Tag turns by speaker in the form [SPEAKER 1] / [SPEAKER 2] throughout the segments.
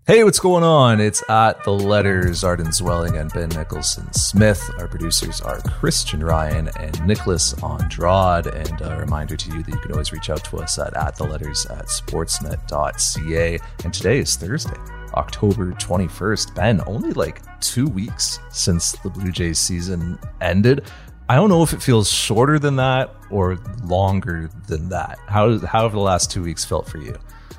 [SPEAKER 1] Hey, what's going on? It's at The Letters, Arden Zwelling and Ben Nicholson Smith. Our producers are Christian Ryan and Nicholas Andrade. And a reminder to you that you can always reach out to us at theletters@sportsnet.ca. And today is Thursday, October 21st. Ben, only like 2 weeks since the Blue Jays season ended. I don't know if it feels shorter than that or longer than that. How have the last 2 weeks felt for you?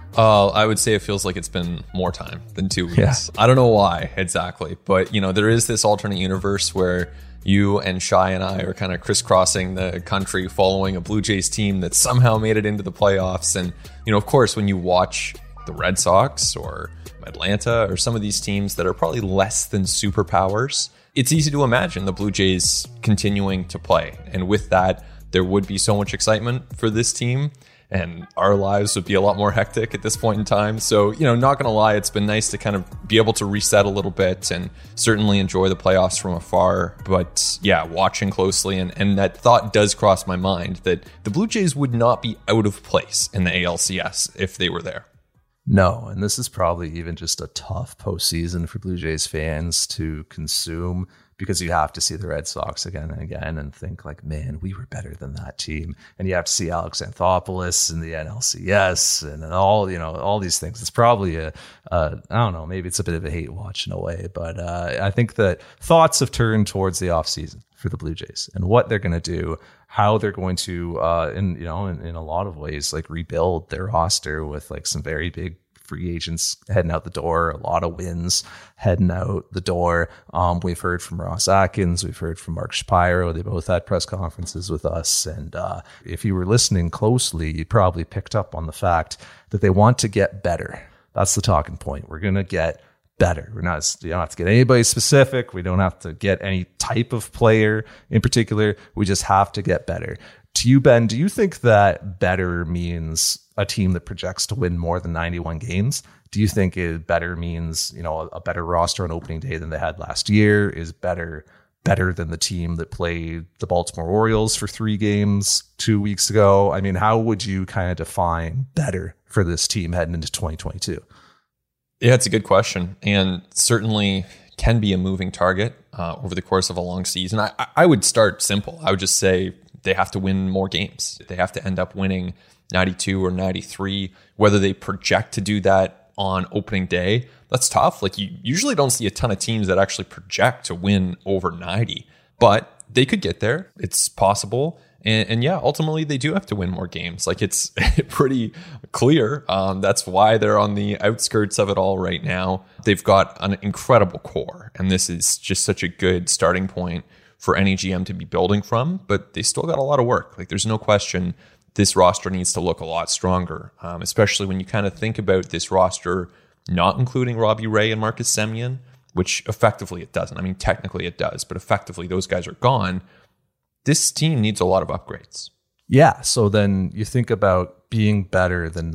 [SPEAKER 2] I would say it feels like it's been more time than 2 weeks.
[SPEAKER 1] Yeah.
[SPEAKER 2] I don't know why exactly, but there is this alternate universe where you and Shai and I are kind of crisscrossing the country following a Blue Jays team that somehow made it into the playoffs. And, of course, when you watch the Red Sox or Atlanta or some of these teams that are probably less than superpowers, it's easy to imagine the Blue Jays continuing to play. And with that, there would be so much excitement for this team. And our lives would be a lot more hectic at this point in time. So, not going to lie, it's been nice to kind of be able to reset a little bit and certainly enjoy the playoffs from afar. But yeah, watching closely. And that thought does cross my mind that the Blue Jays would not be out of place in the ALCS if they were there.
[SPEAKER 1] No, and this is probably even just a tough postseason for Blue Jays fans to consume, because you have to see the Red Sox again and again and think like, man, we were better than that team. And you have to see Alex Anthopoulos in the NLCS and all these things. It's probably I don't know, maybe it's a bit of a hate watch in a way, but I think that thoughts have turned towards the offseason for the Blue Jays and what they're going to do, how they're going to, in a lot of ways, like rebuild their roster with like some very big free agents heading out the door, a lot of wins heading out the door. We've heard from Ross Atkins, we've heard from Mark Shapiro. They both had press conferences with us. And if you were listening closely, you probably picked up on the fact that they want to get better. That's the talking point. We're going to get better. You don't have to get anybody specific. We don't have to get any type of player in particular. We just have to get better. To you, Ben, do you think that better means a team that projects to win more than 91 games? Do you think it better means, a better roster on opening day than they had last year? Is better than the team that played the Baltimore Orioles for 3 games 2 weeks ago? I mean, how would you kind of define better for this team heading into 2022?
[SPEAKER 2] Yeah, it's a good question, and certainly can be a moving target over the course of a long season. I would start simple. I would just say they have to win more games. They have to end up winning 92 or 93. Whether they project to do that on opening day, that's tough. Like, you usually don't see a ton of teams that actually project to win over 90, but they could get there. It's possible. And yeah, ultimately they do have to win more games. Like, it's pretty clear. That's why they're on the outskirts of it all right now. They've got an incredible core, and this is just such a good starting point for any GM to be building from, but they still got a lot of work. Like, there's no question this roster needs to look a lot stronger, especially when you kind of think about this roster not including Robbie Ray and Marcus Semien, which effectively it doesn't. I mean, technically it does, but effectively those guys are gone. This team needs a lot of upgrades.
[SPEAKER 1] Yeah, so then you think about being better than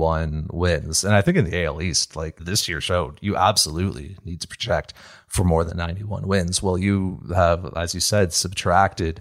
[SPEAKER 1] 91 wins. And I think in the AL East, like this year showed, you absolutely need to project for more than 91 wins. Well, you have, as you said, subtracted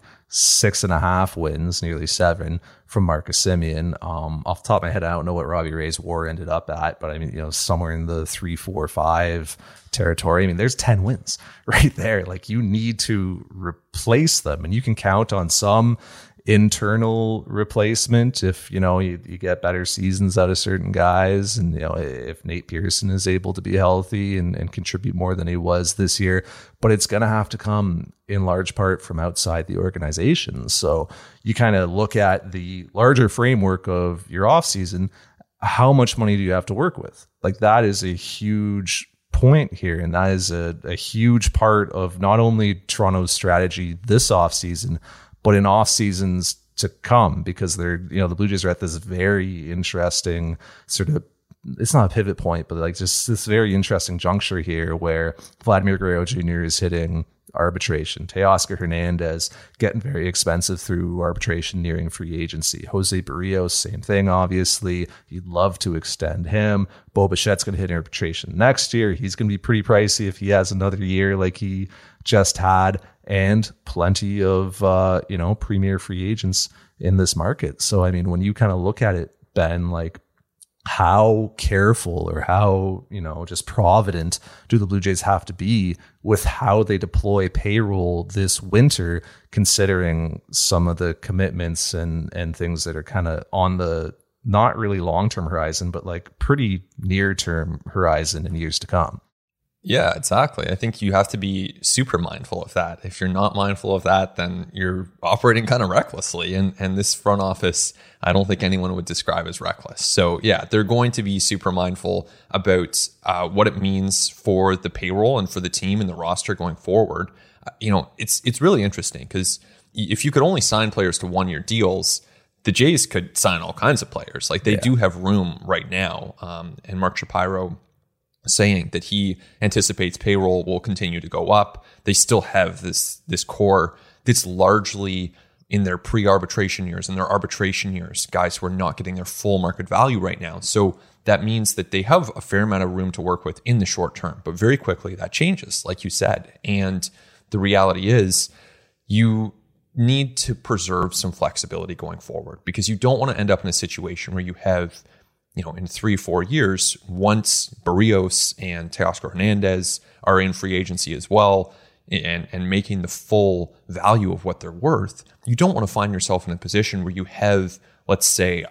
[SPEAKER 1] 6.5 wins, nearly 7, from Marcus Semien. Off the top of my head, I don't know what Robbie Ray's WAR ended up at, but I mean, somewhere in the 3, 4, 5 territory. I mean, there's 10 wins right there. Like, you need to replace them, and you can count on some internal replacement if you get better seasons out of certain guys, and if Nate Pearson is able to be healthy and contribute more than he was this year. But it's going to have to come in large part from outside the organization. So you kind of look at the larger framework of your offseason. How much money do you have to work with? Like, that is a huge point here, and that is a huge part of not only Toronto's strategy this offseason, but in off seasons to come, because they're, the Blue Jays are at this very interesting sort of, it's not a pivot point, but like just this very interesting juncture here where Vladimir Guerrero Jr. is hitting arbitration. Teoscar Hernandez getting very expensive through arbitration, nearing free agency. Jose Barrios, same thing, obviously. You'd love to extend him. Bo Bichette's going to hit arbitration next year. He's going to be pretty pricey if he has another year like he just had, and plenty of, premier free agents in this market. So, I mean, when you kind of look at it, Ben, like, how careful or how, just provident do the Blue Jays have to be with how they deploy payroll this winter, considering some of the commitments and things that are kind of on the not really long-term horizon, but like pretty near-term horizon in years to come.
[SPEAKER 2] Yeah, exactly. I think you have to be super mindful of that. If you're not mindful of that, then you're operating kind of recklessly. And this front office, I don't think anyone would describe as reckless. So yeah, they're going to be super mindful about what it means for the payroll and for the team and the roster going forward. It's really interesting because if you could only sign players to 1-year deals, the Jays could sign all kinds of players. Like they do have room right now. And Mark Shapiro saying that he anticipates payroll will continue to go up. They still have this core that's largely in their pre-arbitration years and their arbitration years, guys who are not getting their full market value right now. So that means that they have a fair amount of room to work with in the short term, but very quickly that changes, like you said. And the reality is you need to preserve some flexibility going forward because you don't want to end up in a situation where you have, in 3-4 years, once Barrios and Teoscar Hernandez are in free agency as well and making the full value of what they're worth, you don't want to find yourself in a position where you have, let's say,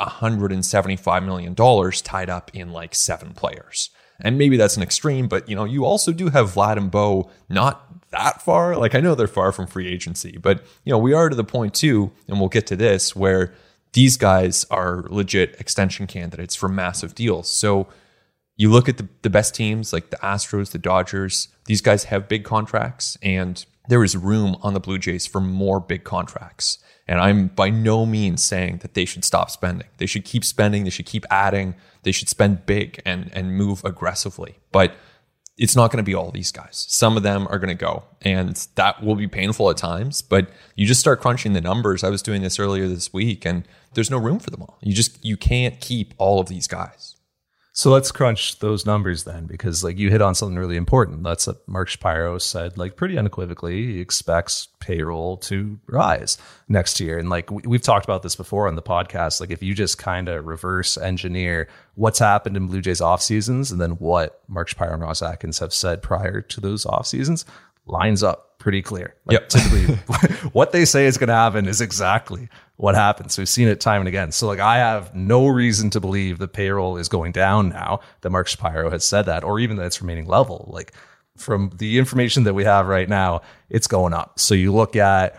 [SPEAKER 2] $175 million tied up in like 7 players. And maybe that's an extreme, but you also do have Vlad and Bo not that far. Like I know they're far from free agency, but we are to the point too, and we'll get to this, where these guys are legit extension candidates for massive deals. So you look at the best teams like the Astros, the Dodgers, these guys have big contracts and there is room on the Blue Jays for more big contracts. And I'm by no means saying that they should stop spending. They should keep spending. They should keep adding. They should spend big and move aggressively. But it's not going to be all these guys. Some of them are going to go, and that will be painful at times, but you just start crunching the numbers. I was doing this earlier this week, and there's no room for them all. You can't keep all of these guys.
[SPEAKER 1] So let's crunch those numbers then, because like you hit on something really important. That's what Mark Shapiro said, like pretty unequivocally, he expects payroll to rise next year. And like we've talked about this before on the podcast, like if you just kind of reverse engineer what's happened in Blue Jays off seasons and then what Mark Shapiro and Ross Atkins have said prior to those off seasons, lines up pretty clear. Like typically what they say is going to happen is exactly what happens. We've seen it time and again. So like I have no reason to believe the payroll is going down now that Mark Shapiro has said that, or even that it's remaining level. Like from the information that we have right now, it's going up. So you look at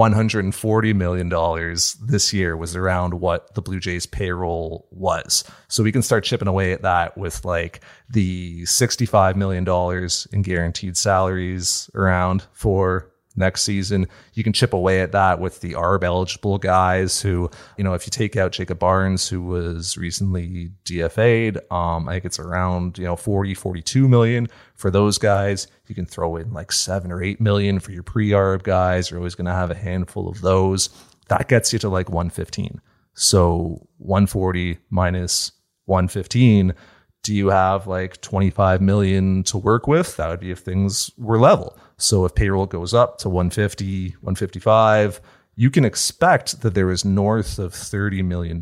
[SPEAKER 1] $140 million this year was around what the Blue Jays payroll was. So we can start chipping away at that with like the $65 million in guaranteed salaries around for next season. You can chip away at that with the ARB eligible guys who, if you take out Jacob Barnes, who was recently DFA'd, I think it's around, 42 million for those guys. You can throw in like 7 or 8 million for your pre-ARB guys. You're always going to have a handful of those. That gets you to like 115. So 140 minus 115, do you have like 25 million to work with? That would be if things were level. So if payroll goes up to 150, 155, you can expect that there is north of $30 million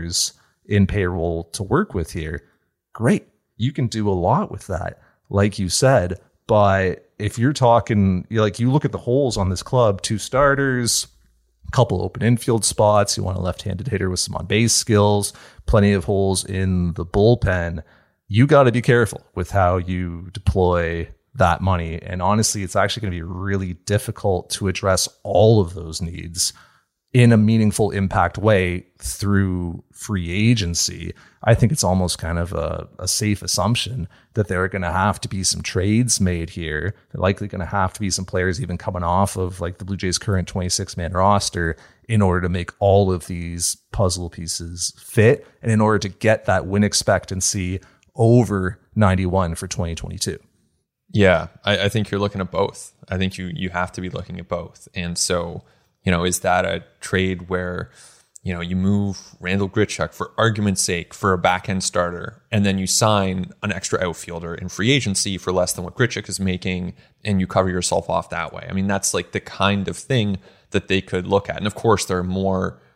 [SPEAKER 1] in payroll to work with here. Great. You can do a lot with that, like you said. But if you're talking, like you look at the holes on this club, 2 starters, a couple open infield spots, you want a left-handed hitter with some on-base skills, plenty of holes in the bullpen, you got to be careful with how you deploy that money. And honestly, it's actually going to be really difficult to address all of those needs in a meaningful impact way through free agency. I think it's almost kind of a safe assumption that there are going to have to be some trades made here. They're likely going to have to be some players even coming off of like the Blue Jays' current 26-man roster in order to make all of these puzzle pieces fit and in order to get that win expectancy over 91 for 2022.
[SPEAKER 2] Yeah, I think you're looking at both. I think you have to be looking at both. And so, is that a trade where, you move Randall Grichuk for argument's sake for a back-end starter, and then you sign an extra outfielder in free agency for less than what Grichuk is making, and you cover yourself off that way? I mean, that's like the kind of thing that they could look at. And of course, there are more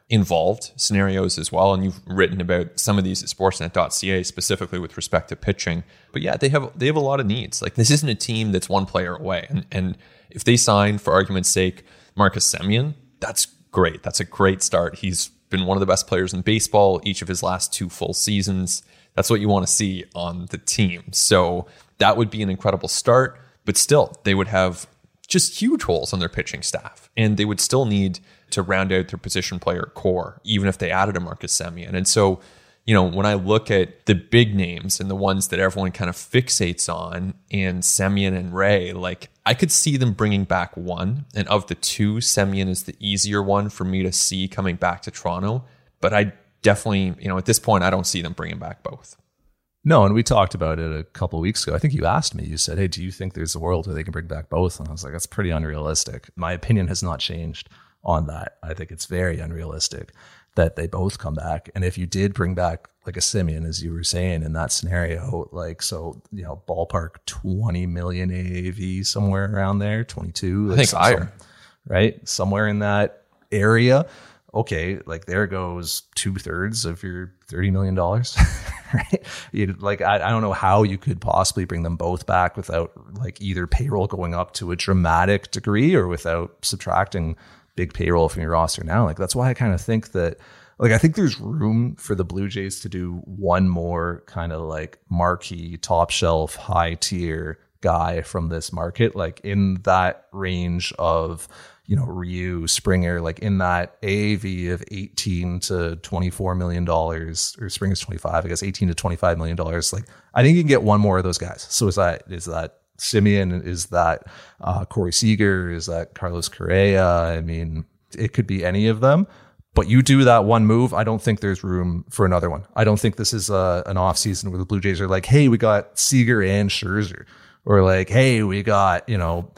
[SPEAKER 2] involved scenarios as well. And you've written about some of these at sportsnet.ca specifically with respect to pitching. But yeah, they have a lot of needs. Like, this isn't a team that's one player away. And if they sign, for argument's sake, Marcus Semien, that's great. That's a great start. He's been one of the best players in baseball each of his last 2 full seasons. That's what you want to see on the team. So that would be an incredible start. But still, they would have just huge holes on their pitching staff. And they would still need to round out their position player core, even if they added a Marcus Semien. And so, when I look at the big names and the ones that everyone kind of fixates on, and Semien and Ray, like, I could see them bringing back one. And of the two, Semien is the easier one for me to see coming back to Toronto. But I definitely, at this point, I don't see them bringing back both.
[SPEAKER 1] No, and we talked about it a couple of weeks ago. I think you asked me, you said, hey, do you think there's a world where they can bring back both? And I was like, that's pretty unrealistic. My opinion has not changed on that. I think it's very unrealistic that they both come back. And if you did bring back like a Semien, as you were saying in that scenario, like, so, ballpark 20 million AAV, somewhere around there, 22.
[SPEAKER 2] I think higher.
[SPEAKER 1] Right? Somewhere in that area. Okay, like, there goes 2/3 of your $30 million, right? I don't know how you could possibly bring them both back without like either payroll going up to a dramatic degree or without subtracting big payroll from your roster now. Like, that's why I kind of think that, like, I think there's room for the Blue Jays to do one more kind of like marquee, top shelf, high tier guy from this market, like in that range of, Ryu, Springer, like in that AAV of $18 to $24 million, or Springer's 25, I guess, $18 to $25 million. Like, I think you can get one more of those guys. So is that Semien? Is that Corey Seager? Is that Carlos Correa? I mean, it could be any of them. But you do that one move, I don't think there's room for another one. I don't think this is an offseason where the Blue Jays are like, hey, we got Seager and Scherzer. Or like, hey, we got,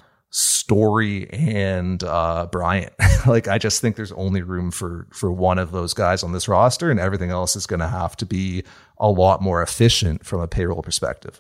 [SPEAKER 1] Story and Bryant. Like, I just think there's only room for one of those guys on this roster, and everything else is going to have to be a lot more efficient from a payroll perspective.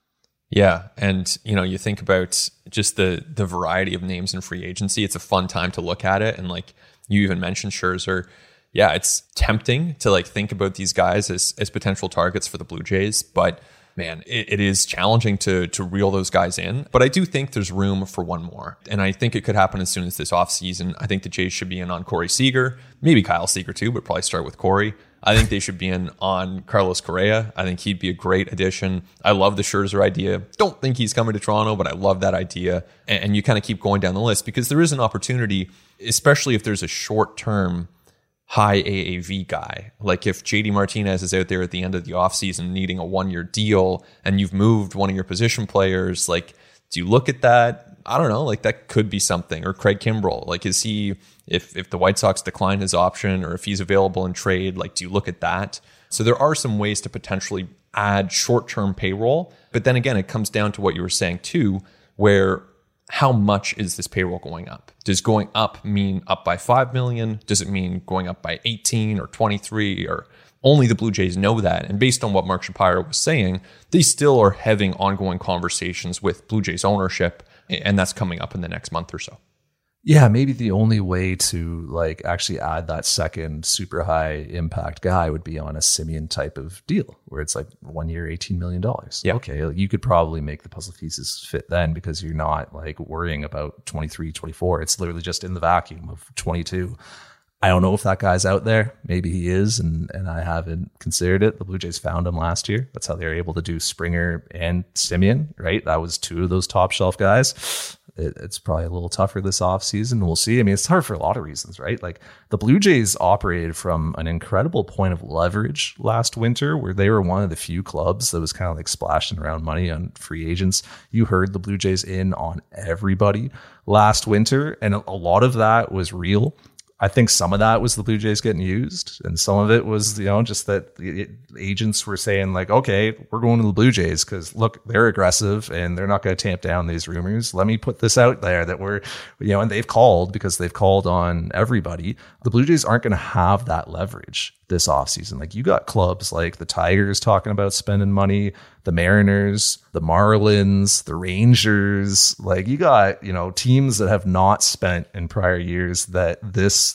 [SPEAKER 2] Yeah, and you think about just the variety of names in free agency. It's a fun time to look at it, and like you even mentioned Scherzer. Yeah, it's tempting to like think about these guys as potential targets for the Blue Jays, but man, it is challenging to reel those guys in. But I do think there's room for one more. And I think it could happen as soon as this offseason. I think the Jays should be in on Corey Seager, maybe Kyle Seager too, but probably start with Corey. I think they should be in on Carlos Correa. I think he'd be a great addition. I love the Scherzer idea. Don't think he's coming to Toronto, but I love that idea. And you kind of keep going down the list because there is an opportunity, especially if there's a short-term high AAV guy. Like if JD Martinez is out there at the end of the offseason needing a 1-year deal and you've moved one of your position players, like, do you look at that? I don't know, like that could be something. Or Craig Kimbrell, like, is he, if the White Sox decline his option or if he's available in trade, like, do you look at that? So there are some ways to potentially add short-term payroll. But then again, it comes down to what you were saying too, where how much is this payroll going up? Does going up mean up by 5 million? Does it mean going up by 18 or 23? Or only the Blue Jays know that. And based on what Mark Shapiro was saying, they still are having ongoing conversations with Blue Jays ownership, and that's coming up in the next month or so.
[SPEAKER 1] Yeah, maybe the only way to like actually add that second super high impact guy would be on a Semien type of deal where it's like 1 year, $18 million.
[SPEAKER 2] Yeah.
[SPEAKER 1] Okay, you could probably make the puzzle pieces fit then because you're not like worrying about 23, 24. It's literally just in the vacuum of 22. I don't know if that guy's out there. Maybe he is, and I haven't considered it. The Blue Jays found him last year. That's how they were able to do Springer and Semien, right? That was two of those top shelf guys. It's probably a little tougher this offseason. We'll see. I mean, it's hard for a lot of reasons, right? Like the Blue Jays operated from an incredible point of leverage last winter where they were one of the few clubs that was kind of like splashing around money on free agents. You heard the Blue Jays in on everybody last winter, and a lot of that was real. I think some of that was the Blue Jays getting used, and some of it was, just that the agents were saying like, okay, we're going to the Blue Jays because look, they're aggressive and they're not going to tamp down these rumors. Let me put this out there that we're, and they've called because they've called on everybody. The Blue Jays aren't going to have that leverage this offseason. Like you got clubs like the Tigers talking about spending money, the Mariners, the Marlins, the Rangers. Like you got, teams that have not spent in prior years that this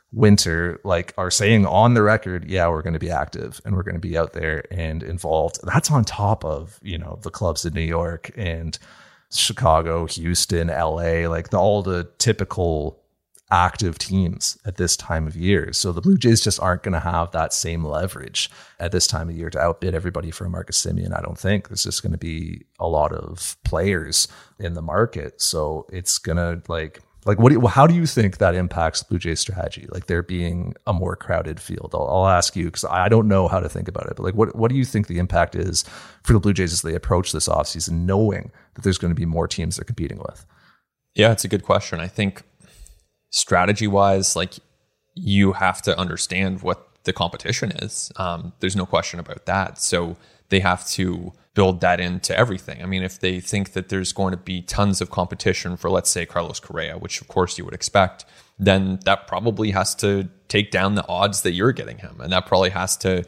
[SPEAKER 1] winter, like are saying on the record, yeah, we're going to be active and we're going to be out there and involved. That's on top of, the clubs in New York and Chicago, Houston, LA, like all the typical active teams at this time of year. So the Blue Jays just aren't going to have that same leverage at this time of year to outbid everybody for Marcus Semien. I don't think there's just going to be a lot of players in the market. So it's going to how do you think that impacts Blue Jays strategy? Like there being a more crowded field. I'll ask you because I don't know how to think about it, but like what do you think the impact is for the Blue Jays as they approach this offseason, knowing that there's going to be more teams they're competing with?
[SPEAKER 2] Yeah, it's a good question. I think strategy wise, like you have to understand what the competition is. There's no question about that. So they have to build that into everything. I mean, if they think that there's going to be tons of competition for, let's say, Carlos Correa, which of course you would expect, then that probably has to take down the odds that you're getting him. And that probably has to,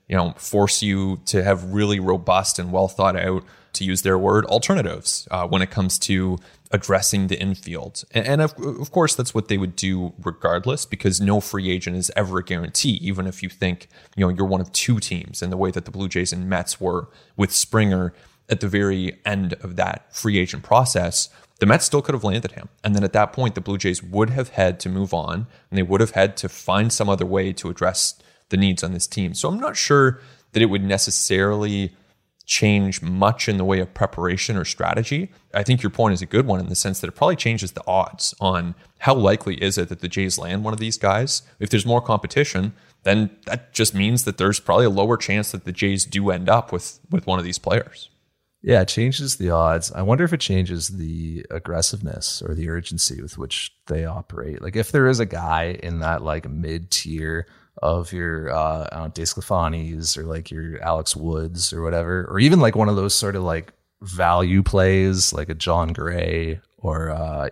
[SPEAKER 2] force you to have really robust and well thought out, to use their word, alternatives when it comes to addressing the infield. And of course, that's what they would do regardless, because no free agent is ever a guarantee, even if you think, you're one of two teams in the way that the Blue Jays and Mets were with Springer at the very end of that free agent process. The Mets still could have landed him. And then at that point, the Blue Jays would have had to move on and they would have had to find some other way to address the needs on this team. So I'm not sure that it would necessarily change much in the way of preparation or strategy. I think your point is a good one in the sense that it probably changes the odds on how likely is it that the Jays land one of these guys. If there's more competition, then that just means that there's probably a lower chance that the Jays do end up with one of these players.
[SPEAKER 1] Yeah, it changes the odds. I wonder if it changes the aggressiveness or the urgency with which they operate. Like if there is a guy in that like mid-tier of your DeSclafanis or like your Alex Woods or whatever, or even like one of those sort of like value plays like a John Gray or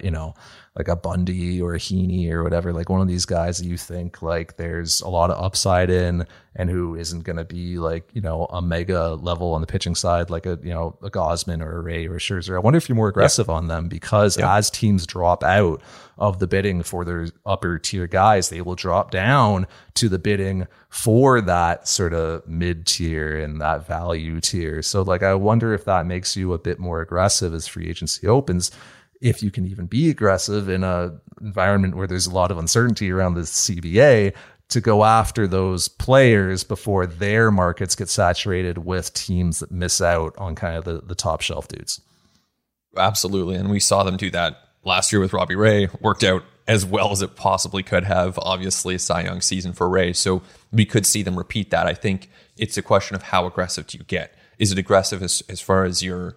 [SPEAKER 1] like a Bundy or a Heaney or whatever, like one of these guys that you think like there's a lot of upside in and who isn't going to be like, a mega level on the pitching side, like a Gausman or a Ray or a Scherzer. I wonder if you're more aggressive on them because as teams drop out of the bidding for their upper tier guys, they will drop down to the bidding for that sort of mid tier and that value tier. So like, I wonder if that makes you a bit more aggressive as free agency opens, if you can even be aggressive in a environment where there's a lot of uncertainty around the CBA, to go after those players before their markets get saturated with teams that miss out on kind of the top shelf dudes.
[SPEAKER 2] Absolutely. And we saw them do that last year with Robbie Ray. Worked out as well as it possibly could have. Obviously, a Cy Young season for Ray. So we could see them repeat that. I think it's a question of how aggressive do you get? Is it aggressive as far as your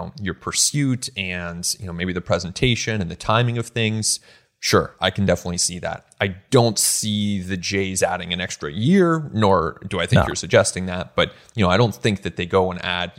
[SPEAKER 2] pursuit and, maybe the presentation and the timing of things? Sure, I can definitely see that. I don't see the Jays adding an extra year, nor do I think you're suggesting that. But, I don't think that they go and add,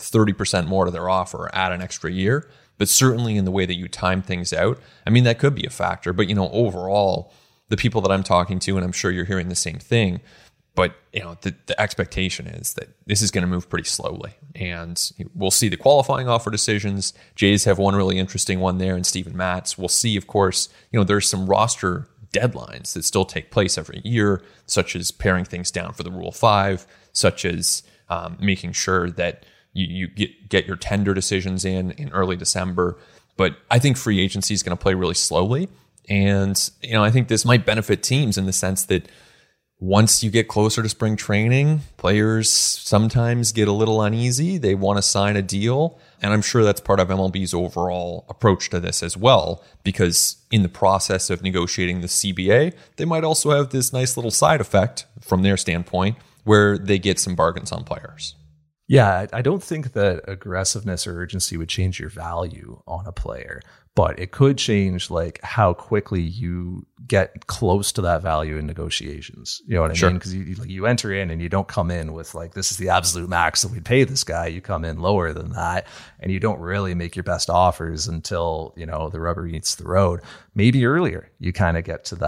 [SPEAKER 2] 30% more to their offer or add an extra year. But certainly in the way that you time things out, I mean, that could be a factor. But, overall, the people that I'm talking to, and I'm sure you're hearing the same thing, but the expectation is that this is going to move pretty slowly, and we'll see the qualifying offer decisions. Jays have one really interesting one there, and Steven Matz. We'll see, of course. There's some roster deadlines that still take place every year, such as paring things down for the Rule 5, such as making sure that you get your tender decisions in early December. But I think free agency is going to play really slowly, and I think this might benefit teams in the sense that once you get closer to spring training, players sometimes get a little uneasy. They want to sign a deal. And I'm sure that's part of MLB's overall approach to this as well, because in the process of negotiating the CBA, they might also have this nice little side effect from their standpoint where they get some bargains on players.
[SPEAKER 1] Yeah, I don't think that aggressiveness or urgency would change your value on a player, but it could change like how quickly you get close to that value in negotiations. You know what I mean? Because you enter in and you don't come in with like, this is the absolute max that we'd pay this guy. You come in lower than that, and you don't really make your best offers until, the rubber meets the road. Maybe earlier you kind of get to that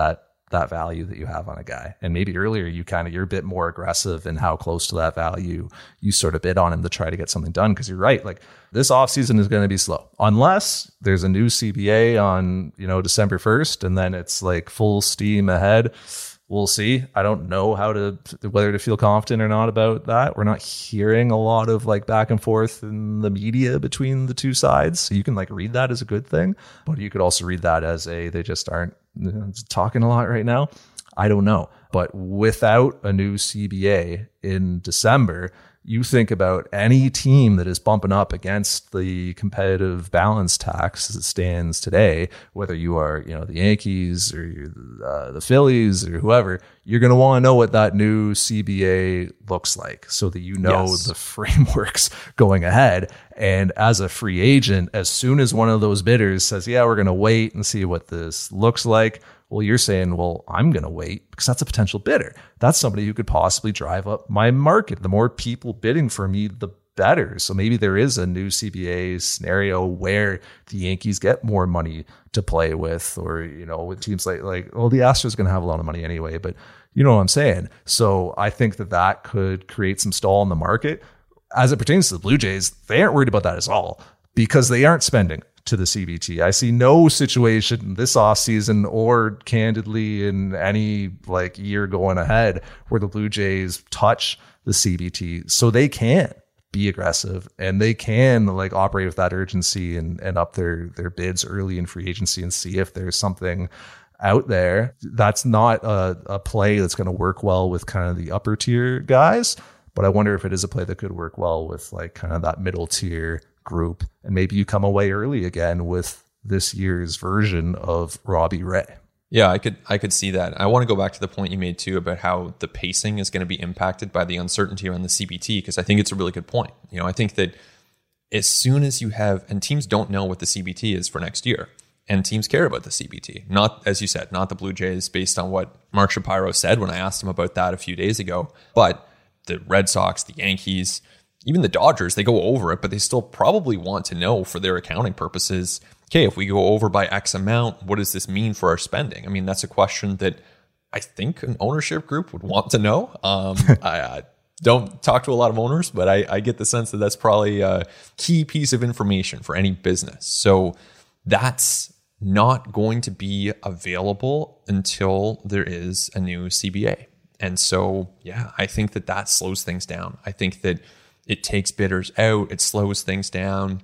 [SPEAKER 1] that value that you have on a guy. And maybe earlier you're a bit more aggressive in how close to that value you sort of bid on him to try to get something done. Because you're right, like this offseason is going to be slow unless there's a new CBA on, December 1st, and then it's like full steam ahead. We'll see. I don't know whether to feel confident or not about that. We're not hearing a lot of like back and forth in the media between the two sides. So you can like read that as a good thing, but you could also read that as they just aren't talking a lot right now. I don't know. But without a new CBA in December, you think about any team that is bumping up against the competitive balance tax as it stands today, whether you are, the Yankees or the Phillies or whoever, you're going to want to know what that new CBA looks like so that the frameworks going ahead. And as a free agent, as soon as one of those bidders says, yeah, we're going to wait and see what this looks like, well, you're saying, well, I'm going to wait because that's a potential bidder. That's somebody who could possibly drive up my market. The more people bidding for me, the better. So maybe there is a new CBA scenario where the Yankees get more money to play with, or, with teams like, well, the Astros are going to have a lot of money anyway, but you know what I'm saying? So I think that could create some stall in the market. As it pertains to the Blue Jays, they aren't worried about that at all because they aren't spending to the CBT. I see no situation this offseason or candidly in any like year going ahead where the Blue Jays touch the CBT. So they can be aggressive and they can like operate with that urgency and up their bids early in free agency and see if there's something out there. That's not a play that's going to work well with kind of the upper tier guys, but I wonder if it is a play that could work well with like kind of that middle tier group, and maybe you come away early again with this year's version of Robbie Ray.
[SPEAKER 2] Yeah, I could see that. I want to go back to the point you made too about how the pacing is going to be impacted by the uncertainty around the CBT, because I think it's a really good point. I think that as soon as you have, and teams don't know what the CBT is for next year, and teams care about the CBT. Not, as you said, not the Blue Jays based on what Mark Shapiro said when I asked him about that a few days ago, but the Red Sox, the Yankees, even the Dodgers, they go over it, but they still probably want to know for their accounting purposes, okay, if we go over by X amount, what does this mean for our spending? I mean, that's a question that I think an ownership group would want to know. I don't talk to a lot of owners, but I get the sense that that's probably a key piece of information for any business. So that's not going to be available until there is a new CBA. And so, yeah, I think that slows things down. I think that it takes bidders out, it slows things down.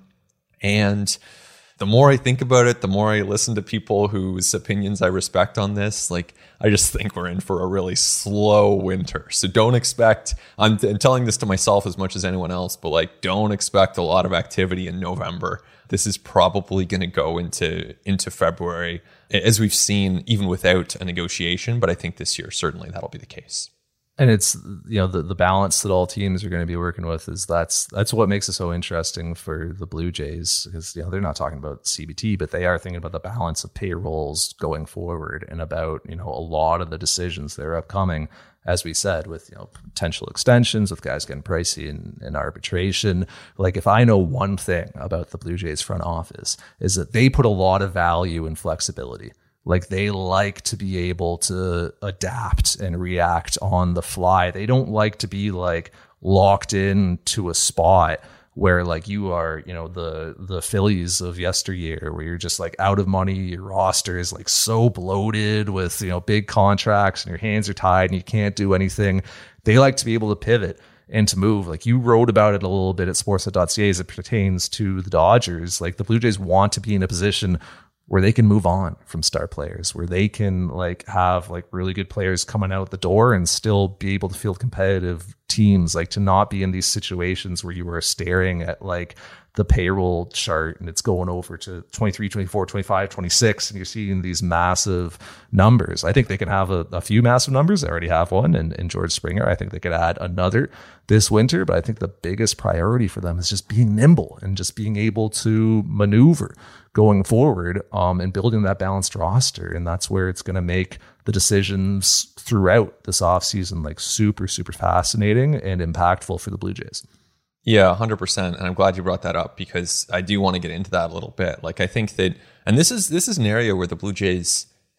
[SPEAKER 2] And the more I think about it, the more I listen to people whose opinions I respect on this, like I just think we're in for a really slow winter. So don't expect, I'm telling this to myself as much as anyone else, but like don't expect a lot of activity in November. This is probably going to go into February, as we've seen even without a negotiation. But I think this year, certainly that'll be the case.
[SPEAKER 1] And it's, the balance that all teams are going to be working with is that's what makes it so interesting for the Blue Jays, because, they're not talking about CBT, but they are thinking about the balance of payrolls going forward and about, a lot of the decisions that are upcoming, as we said, with, potential extensions, with guys getting pricey in arbitration. Like if I know one thing about the Blue Jays front office is that they put a lot of value in flexibility. Like they like to be able to adapt and react on the fly. They don't like to be like locked in to a spot where like you are, the Phillies of yesteryear, where you're just like out of money. Your roster is like so bloated with, big contracts and your hands are tied and you can't do anything. They like to be able to pivot and to move. Like you wrote about it a little bit at sportsnet.ca as it pertains to the Dodgers. Like the Blue Jays want to be in a position where they can move on from star players, where they can like have like really good players coming out the door and still be able to field competitive teams, like to not be in these situations where you are staring at like the payroll chart and it's going over to 23, 24, 25, 26, and you're seeing these massive numbers. I think they can have a few massive numbers. They already have one in George Springer. I think they could add another this winter, but I think the biggest priority for them is just being nimble and just being able to maneuver going forward and building that balanced roster. And that's where it's going to make the decisions throughout this offseason like super, super fascinating and impactful for the Blue Jays.
[SPEAKER 2] Yeah, 100%. And I'm glad you brought that up because I do want to get into that a little bit. Like I think that, and this is an area where the Blue Jays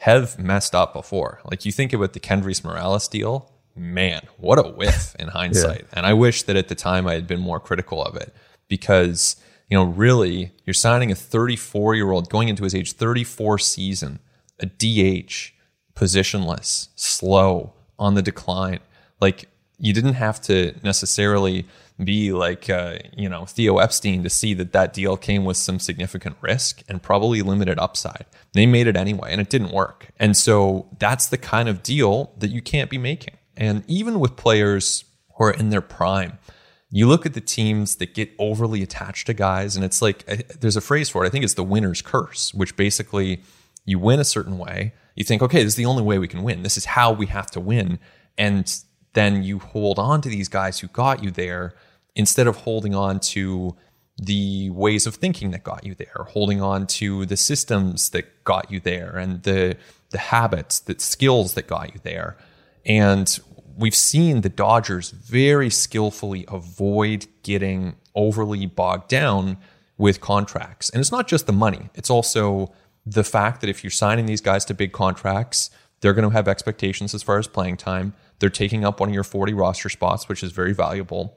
[SPEAKER 2] have messed up before. Like, you think about the Kendrys Morales deal, man, what a whiff in hindsight. And I wish that at the time I had been more critical of it, because, you know, really, you're signing a 34-year-old going into his age 34 season, a DH, positionless, slow, on the decline. Like, you didn't have to necessarily be like, Theo Epstein to see that deal came with some significant risk and probably limited upside. They made it anyway, and it didn't work. And so that's the kind of deal that you can't be making. And even with players who are in their prime, you look at the teams that get overly attached to guys, and it's like, there's a phrase for it. I think it's the winner's curse, which basically you win a certain way. You think, okay, this is the only way we can win. This is how we have to win. And then you hold on to these guys who got you there instead of holding on to the ways of thinking that got you there, holding on to the systems that got you there, and the habits, the skills that got you there. And we've seen the Dodgers very skillfully avoid getting overly bogged down with contracts. And it's not just the money. It's also the fact that if you're signing these guys to big contracts, they're going to have expectations as far as playing time. They're taking up one of your 40 roster spots, which is very valuable.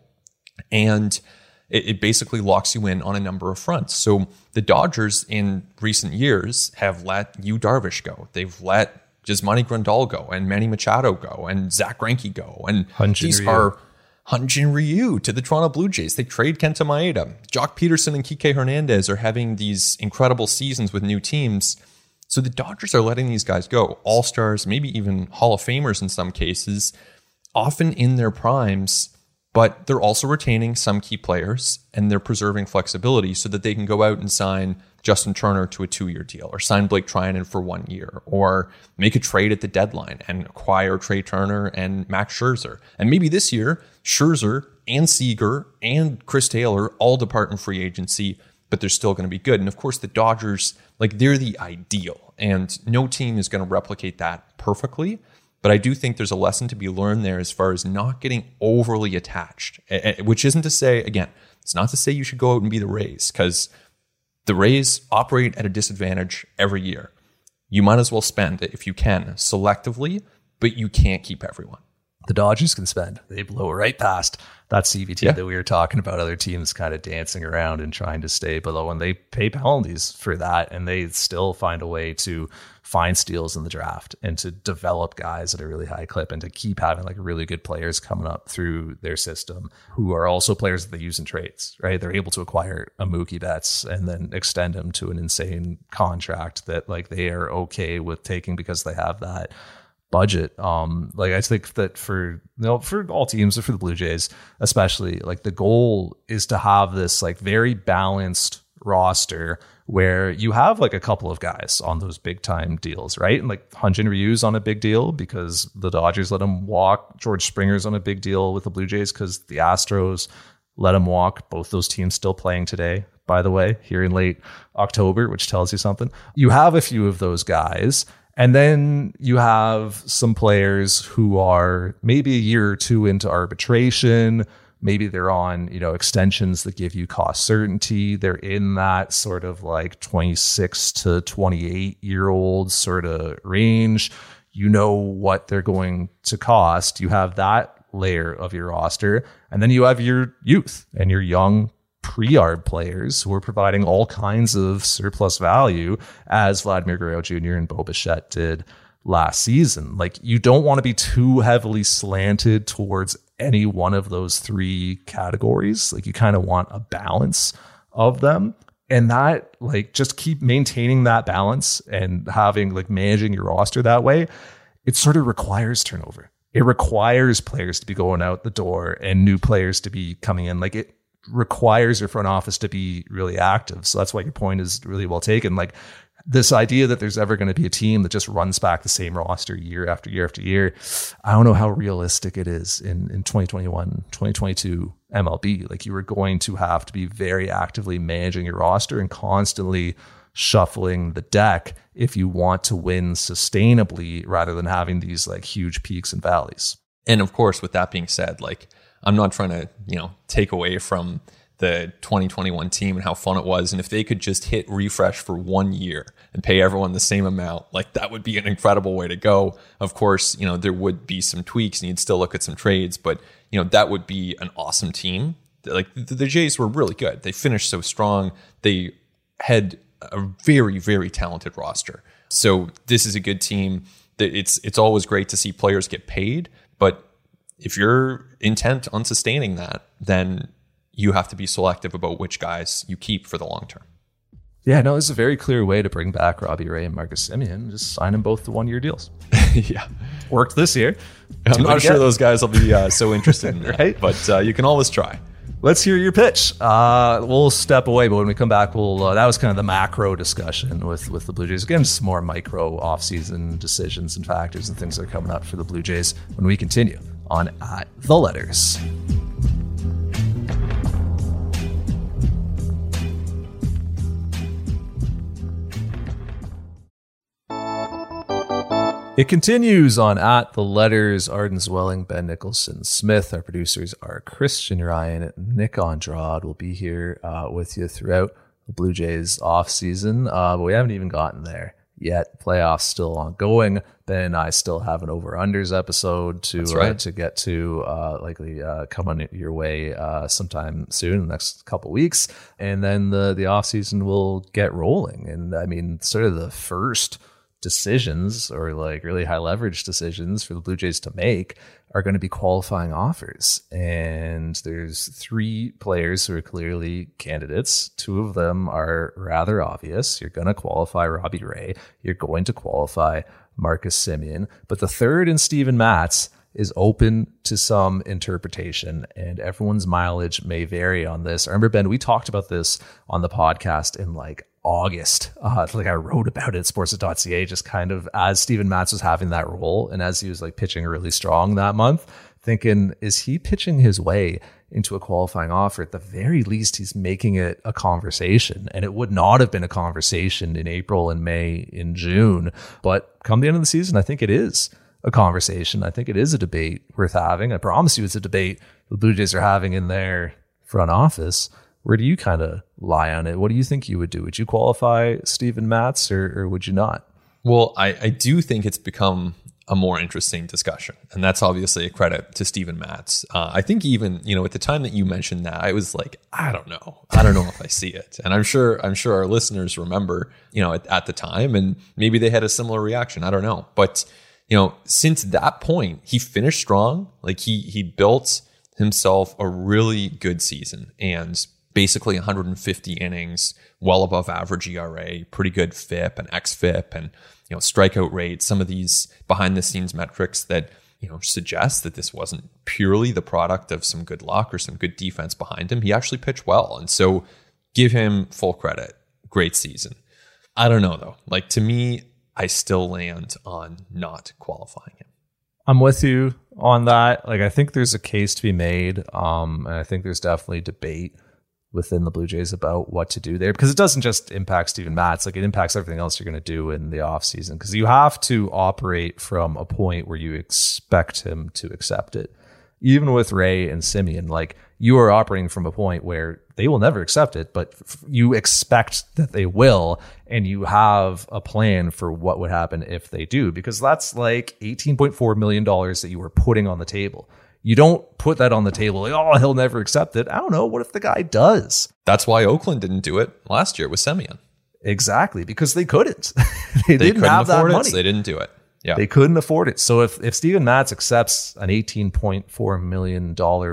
[SPEAKER 2] And it basically locks you in on a number of fronts. So the Dodgers in recent years have let Yu Darvish go. They've let Yasmani Grandal go, and Manny Machado go, and Zach Greinke go. And these are Hyun-Jin Ryu to the Toronto Blue Jays. They trade Kenta Maeda. Jock Peterson and Kike Hernandez are having these incredible seasons with new teams. So the Dodgers are letting these guys go, all-stars, maybe even Hall of Famers in some cases, often in their primes, but they're also retaining some key players, and they're preserving flexibility so that they can go out and sign Justin Turner to a 2-year deal, or sign Blake Treinen for 1 year, or make a trade at the deadline and acquire Trey Turner and Max Scherzer. And maybe this year, Scherzer and Seager and Chris Taylor all depart in free agency, but they're still going to be good. And of course, the Dodgers, like, they're the ideal, and no team is going to replicate that perfectly. But I do think there's a lesson to be learned there as far as not getting overly attached, which isn't to say, again, it's not to say you should go out and be the Rays, because the Rays operate at a disadvantage every year. You might as well spend it if you can selectively, but you can't keep everyone.
[SPEAKER 1] The Dodgers can spend. They blow right past that CVT that we were talking about, other teams kind of dancing around and trying to stay below, and they pay penalties for that, and they still find a way to find steals in the draft and to develop guys at a really high clip and to keep having like really good players coming up through their system who are also players that they use in trades, right? They're able to acquire a Mookie Betts and then extend him to an insane contract that like they are okay with taking because they have that budget. Like I think that for all teams, or for the Blue Jays especially, like the goal is to have this like very balanced roster where you have like a couple of guys on those big time deals, right? And like Hyun-Jin Ryu's on a big deal because the Dodgers let him walk. George Springer's on a big deal with the Blue Jays because the Astros let him walk. Both those teams still playing today, by the way, here in late October, which tells you something. You have a few of those guys. And then you have some players who are maybe a year or two into arbitration. Maybe they're on, extensions that give you cost certainty. They're in that sort of like 26 to 28-year-old sort of range. You know what they're going to cost. You have that layer of your roster. And then you have your youth and your young pre-arb players who are providing all kinds of surplus value, as Vladimir Guerrero Jr. and Bo Bichette did last season. Like, you don't want to be too heavily slanted towards any one of those three categories. Like, you kind of want a balance of them, and that, like, just keep maintaining that balance and having, like, managing your roster that way. It sort of requires turnover. It requires players to be going out the door and new players to be coming in. Like, it requires your front office to be really active. So that's why your point is really well taken. Like, this idea that there's ever going to be a team that just runs back the same roster year after year after year, I don't know how realistic it is in 2021, 2022 MLB. Like, you are going to have to be very actively managing your roster and constantly shuffling the deck if you want to win sustainably rather than having these like huge peaks and valleys.
[SPEAKER 2] And of course, with that being said, like, I'm not trying to, take away from the 2021 team and how fun it was. And if they could just hit refresh for 1 year and pay everyone the same amount, like that would be an incredible way to go. Of course, you know, there would be some tweaks and you'd still look at some trades, but you know, that would be an awesome team. Like the Jays were really good. They finished so strong. They had a very, very talented roster. So this is a good team. It's always great to see players get paid, but if you're intent on sustaining that, then you have to be selective about which guys you keep for the long term.
[SPEAKER 1] Yeah, no, this is a very clear way to bring back Robbie Ray and Marcus Semien. Just sign them both to 1-year deals.
[SPEAKER 2] Yeah.
[SPEAKER 1] Worked this year.
[SPEAKER 2] I'm not sure those guys will be so interested in that,
[SPEAKER 1] right?
[SPEAKER 2] But you can always try.
[SPEAKER 1] Let's hear your pitch. We'll step away, but when we come back, that was kind of the macro discussion with the Blue Jays. Again, just more micro offseason decisions and factors and things that are coming up for the Blue Jays when we continue on At The Letters. It continues on At The Letters. Arden Zwelling, Ben Nicholson Smith. Our producers are Christian Ryan. Nick Andrade will be here with you throughout the Blue Jays offseason. But we haven't even gotten there yet. Playoffs still ongoing. Ben and I still have an over-unders episode to get to, likely coming your way sometime soon, in the next couple weeks. And then the offseason will get rolling. And I mean, sort of the first decisions, or like really high leverage decisions for the Blue Jays to make, are going to be qualifying offers. And there's 3 players who are clearly candidates. 2 of them are rather obvious. You're going to qualify Robbie Ray. You're going to qualify Marcus Semien. But the third, in Steven Matz, is open to some interpretation, and everyone's mileage may vary on this. I remember, Ben, we talked about this on the podcast in like August. Like I wrote about it at sports.ca, just kind of as Steven Matz was having that role and as he was like pitching really strong that month, thinking, is he pitching his way into a qualifying offer? At the very least, he's making it a conversation, and it would not have been a conversation in April and May, in June. But come the end of the season, I think it is a conversation. I think it is a debate worth having. I promise you it's a debate the Blue Jays are having in their front office. Where do you kind of lie on it? What do you think you would do? Would you qualify Steven Matz or would you not?
[SPEAKER 2] Well, I do think it's become a more interesting discussion, and that's obviously a credit to Steven Matz. I think even, you know, at the time that you mentioned that, I was like, I don't know if I see it. And I'm sure our listeners remember, you know, at the time, and maybe they had a similar reaction. I don't know. But, you know, since that point, he finished strong. Like he built himself a really good season, and basically 150 innings, well above average ERA, pretty good FIP and xFIP, and, you know, strikeout rate, some of these behind the scenes metrics that, you know, suggest that this wasn't purely the product of some good luck or some good defense behind him. He actually pitched well. And so give him full credit. Great season. I don't know though. Like, to me, I still land on not qualifying him.
[SPEAKER 1] I'm with you on that. Like, I think there's a case to be made. And I think there's definitely debate within the Blue Jays about what to do there, because it doesn't just impact Steven Matz. Like, it impacts everything else you're going to do in the offseason, because you have to operate from a point where you expect him to accept it. Even with Ray and Semien, like, you are operating from a point where they will never accept it, but you expect that they will, and you have a plan for what would happen if they do, because that's like $18.4 million that you were putting on the table. You don't put that on the table like, oh, he'll never accept it. I don't know. What if the guy does?
[SPEAKER 2] That's why Oakland didn't do it last year with Semien.
[SPEAKER 1] Exactly, because they couldn't. they didn't
[SPEAKER 2] couldn't
[SPEAKER 1] have that
[SPEAKER 2] afford
[SPEAKER 1] money.
[SPEAKER 2] So they didn't do it. Yeah,
[SPEAKER 1] they couldn't afford it. So if Steven Matz accepts an $18.4 million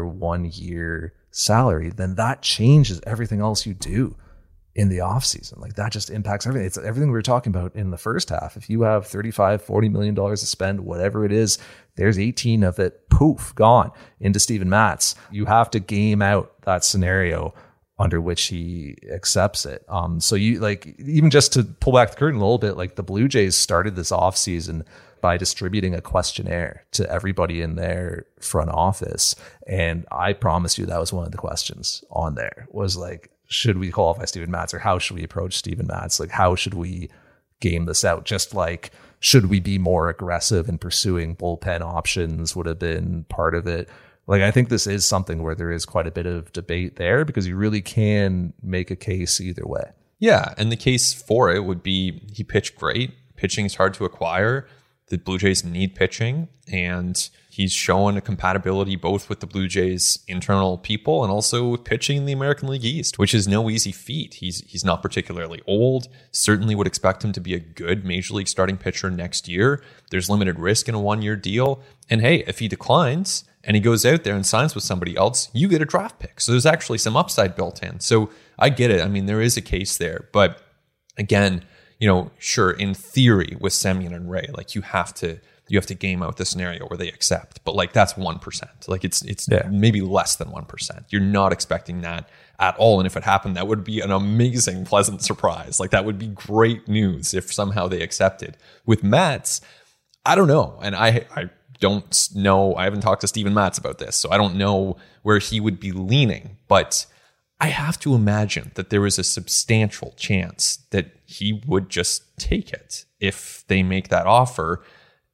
[SPEAKER 1] 1-year salary, then that changes everything else you do in the offseason. Like, that just impacts everything. It's everything we were talking about in the first half. If you have $35-40 million to spend, whatever it is, there's 18 of it, poof, gone into Steven Matz. You have to game out that scenario under which he accepts it. So you, like, even just to pull back the curtain a little bit, like, the Blue Jays started this offseason by distributing a questionnaire to everybody in their front office. And I promise you that was one of the questions on there, was like, should we qualify Steven Matz, or how should we approach Steven Matz? Like, how should we game this out? Just like, should we be more aggressive in pursuing bullpen options would have been part of it. Like, I think this is something where there is quite a bit of debate there because you really can make a case either way.
[SPEAKER 2] Yeah, and the case for it would be he pitched great. Pitching is hard to acquire. The Blue Jays need pitching, and he's shown a compatibility both with the Blue Jays' internal people and also with pitching in the American League East, which is no easy feat. He's not particularly old. Certainly would expect him to be a good Major League starting pitcher next year. There's limited risk in a one-year deal. And hey, if he declines and he goes out there and signs with somebody else, you get a draft pick. So there's actually some upside built in. So I get it. I mean, there is a case there. But again, sure, in theory with Semien and Ray, like you have to game out the scenario where they accept, but like that's 1%. Like it's maybe less than 1%. You're not expecting that at all. And if it happened, that would be an amazing, pleasant surprise. Like that would be great news if somehow they accepted. With Matz, I don't know. And I don't know. I haven't talked to Steven Matz about this, so I don't know where he would be leaning, but I have to imagine that there is a substantial chance that he would just take it if they make that offer.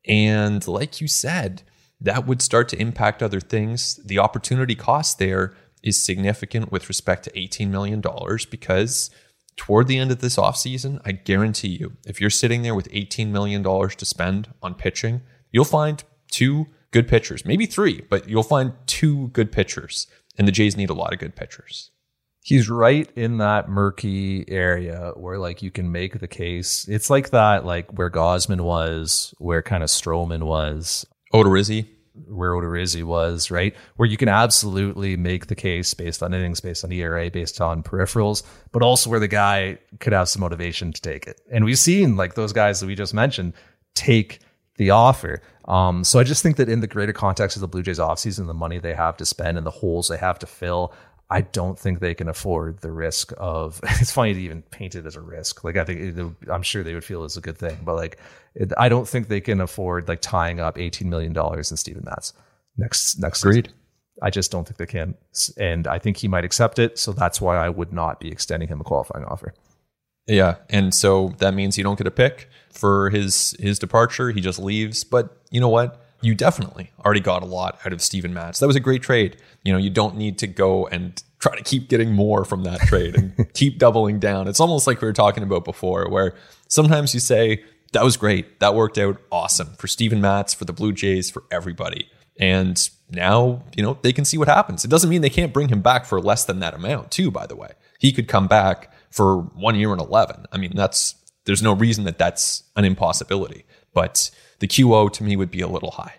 [SPEAKER 2] And like you said, that would start to impact other things. The opportunity cost there is significant with respect to $18 million because toward the end of this offseason, I guarantee you, if you're sitting there with $18 million to spend on pitching, you'll find 2 good pitchers, maybe 3, but you'll find 2 good pitchers. And the Jays need a lot of good pitchers.
[SPEAKER 1] He's right in that murky area where like you can make the case. It's like that, like where Gausman was, where kind of Stroman was.
[SPEAKER 2] Odorizzi.
[SPEAKER 1] Where Odorizzi was, right? Where you can absolutely make the case based on innings, based on ERA, based on peripherals, but also where the guy could have some motivation to take it. And we've seen like those guys that we just mentioned take the offer. So I just think that in the greater context of the Blue Jays offseason, the money they have to spend and the holes they have to fill, I don't think they can afford the risk of, it's funny to even paint it as a risk. Like I'm sure they would feel it's a good thing, but like, I don't think they can afford like tying up $18 million in Steven Matz next
[SPEAKER 2] Agreed.
[SPEAKER 1] Season. I just don't think they can. And I think he might accept it. So that's why I would not be extending him a qualifying offer.
[SPEAKER 2] Yeah. And so that means you don't get a pick for his departure. He just leaves. But you know what? You definitely already got a lot out of Steven Matz. That was a great trade. You don't need to go and try to keep getting more from that trade and keep doubling down. It's almost like we were talking about before, where sometimes you say, that was great. That worked out awesome for Steven Matz, for the Blue Jays, for everybody. And now, they can see what happens. It doesn't mean they can't bring him back for less than that amount too, by the way. He could come back for 1 year and 11. I mean, there's no reason that's an impossibility. But the QO to me would be a little high.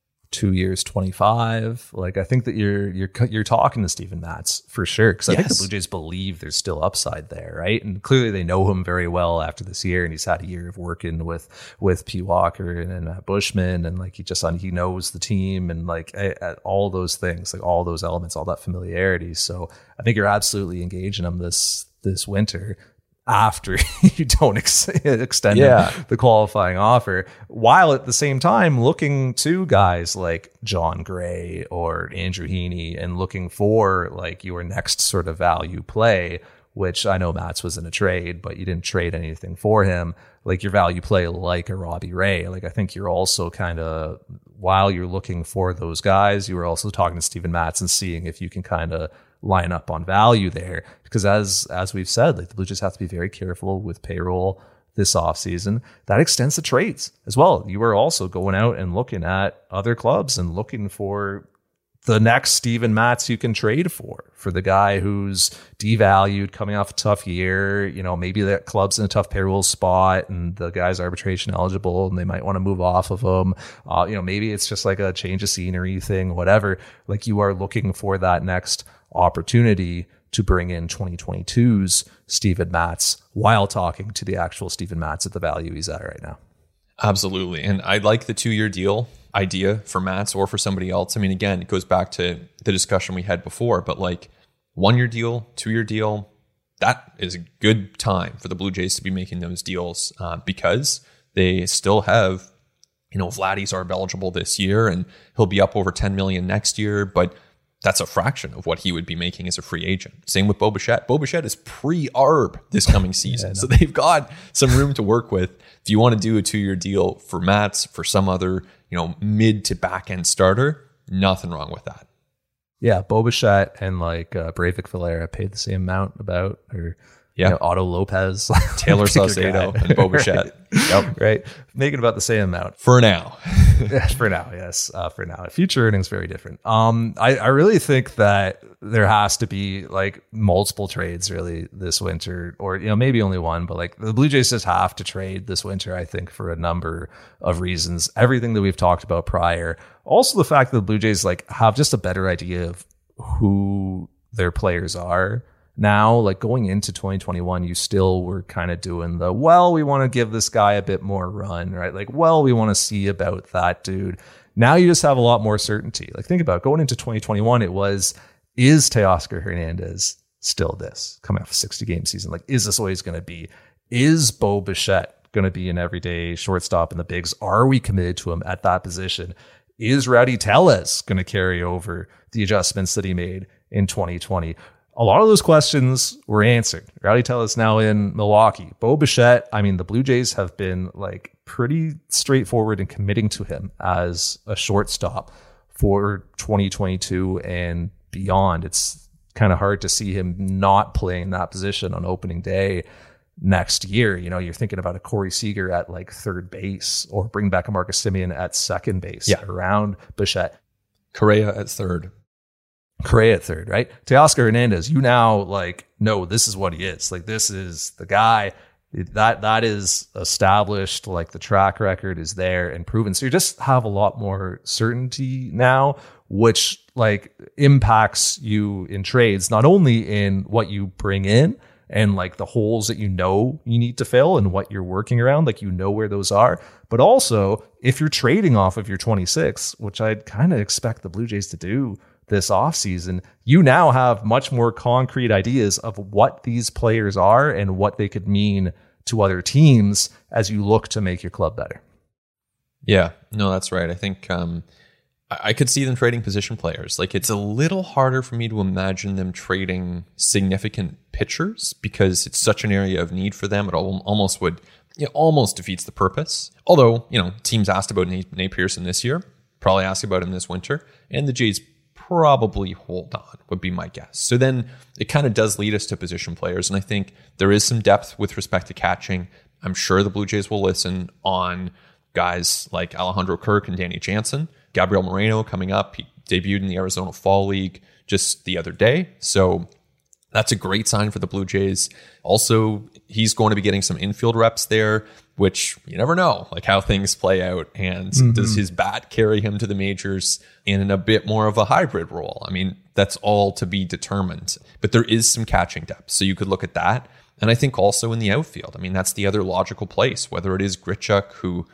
[SPEAKER 1] 2 years, 25. Like I think that you're talking to Steven Matz for sure, because I think the Blue Jays believe there's still upside there, right? And clearly they know him very well after this year, and he's had a year of working with P. Walker and Bushman, and like he knows the team and like all those things, like all those elements, all that familiarity. So I think you're absolutely engaging him this winter, after you don't extend the qualifying offer, while at the same time looking to guys like John Gray or Andrew Heaney and looking for like your next sort of value play, which I know Matz was in a trade, but you didn't trade anything for him. Like your value play, like a Robbie Ray. Like I think you're also kind of, while you're looking for those guys, you were also talking to Steven Matz and seeing if you can kind of line up on value there, because as we've said, like the Blue Jays have to be very careful with payroll this offseason. That extends to trades as well. You were also going out and looking at other clubs and looking for the next Steven Matz you can trade for the guy who's devalued, coming off a tough year. Maybe that club's in a tough payroll spot and the guy's arbitration eligible and they might want to move off of him. Maybe it's just like a change of scenery thing, whatever. Like you are looking for that next opportunity to bring in 2022's Steven Matz while talking to the actual Steven Matz at the value he's at right now.
[SPEAKER 2] Absolutely. And I like the 2-year deal idea for Matz or for somebody else. I mean, again, it goes back to the discussion we had before, but like 1-year deal, 2-year deal, that is a good time for the Blue Jays to be making those deals because they still have, Vladdy's arb eligible this year and he'll be up over $10 million next year, but that's a fraction of what he would be making as a free agent. Same with Bo Bichette. Bo Bichette is pre-arb this coming season. So they've got some room to work with. If you want to do a 2-year deal for Matz, for some other, mid to back end starter, nothing wrong with that.
[SPEAKER 1] Yeah, Bo Bichette and like Breivik Valera paid the same amount about, or Otto Lopez,
[SPEAKER 2] Taylor Saucedo, and Bo Bichette.
[SPEAKER 1] Yep, right, making about the same amount
[SPEAKER 2] for now.
[SPEAKER 1] For now, yes, for now. Future earnings very different. I really think that there has to be like multiple trades really this winter, or maybe only one, but like the Blue Jays just have to trade this winter. I think for a number of reasons. Everything that we've talked about prior. Also, the fact that the Blue Jays like have just a better idea of who their players are now. Like going into 2021, you still were kind of doing we want to give this guy a bit more run, right? Like, we want to see about that dude. Now you just have a lot more certainty. Like think about it, going into 2021, is Teoscar Hernandez still this coming off a 60-game season? Like, is this what he's going to be? Is Bo Bichette going to be an everyday shortstop in the bigs? Are we committed to him at that position? Is Rowdy Tellez going to carry over the adjustments that he made in 2020? A lot of those questions were answered. Rowdy Tellez now in Milwaukee. Bo Bichette, the Blue Jays have been like pretty straightforward in committing to him as a shortstop for 2022 and beyond. It's kind of hard to see him not playing that position on opening day next year. You're thinking about a Corey Seager at like third base, or bring back a Marcus Semien at second base around Bichette.
[SPEAKER 2] Correa at third,
[SPEAKER 1] right? Teoscar Hernandez, you now like know this is what he is. Like this is the guy that is established. Like the track record is there and proven. So you just have a lot more certainty now, which like impacts you in trades, not only in what you bring in and like the holes that you need to fill and what you're working around, like where those are, but also if you're trading off of your 26, which I'd kind of expect the Blue Jays to do this offseason, you now have much more concrete ideas of what these players are and what they could mean to other teams as you look to make your club better.
[SPEAKER 2] Yeah, no, that's right. I think I could see them trading position players. Like it's a little harder for me to imagine them trading significant pitchers because it's such an area of need for them. It almost defeats the purpose. Although, teams asked about Nate Pearson this year, probably asked about him this winter, and the Jays probably hold on, would be my guess. So then it kind of does lead us to position players. And I think there is some depth with respect to catching. I'm sure the Blue Jays will listen on guys like Alejandro Kirk and Danny Jansen. Gabriel Moreno coming up. He debuted in the Arizona Fall League just the other day. So that's a great sign for the Blue Jays. Also, he's going to be getting some infield reps there, which you never know, like how things play out. And does his bat carry him to the majors in a bit more of a hybrid role? That's all to be determined. But there is some catching depth. So you could look at that. And I think also in the outfield, that's the other logical place, whether it is Grichuk, who,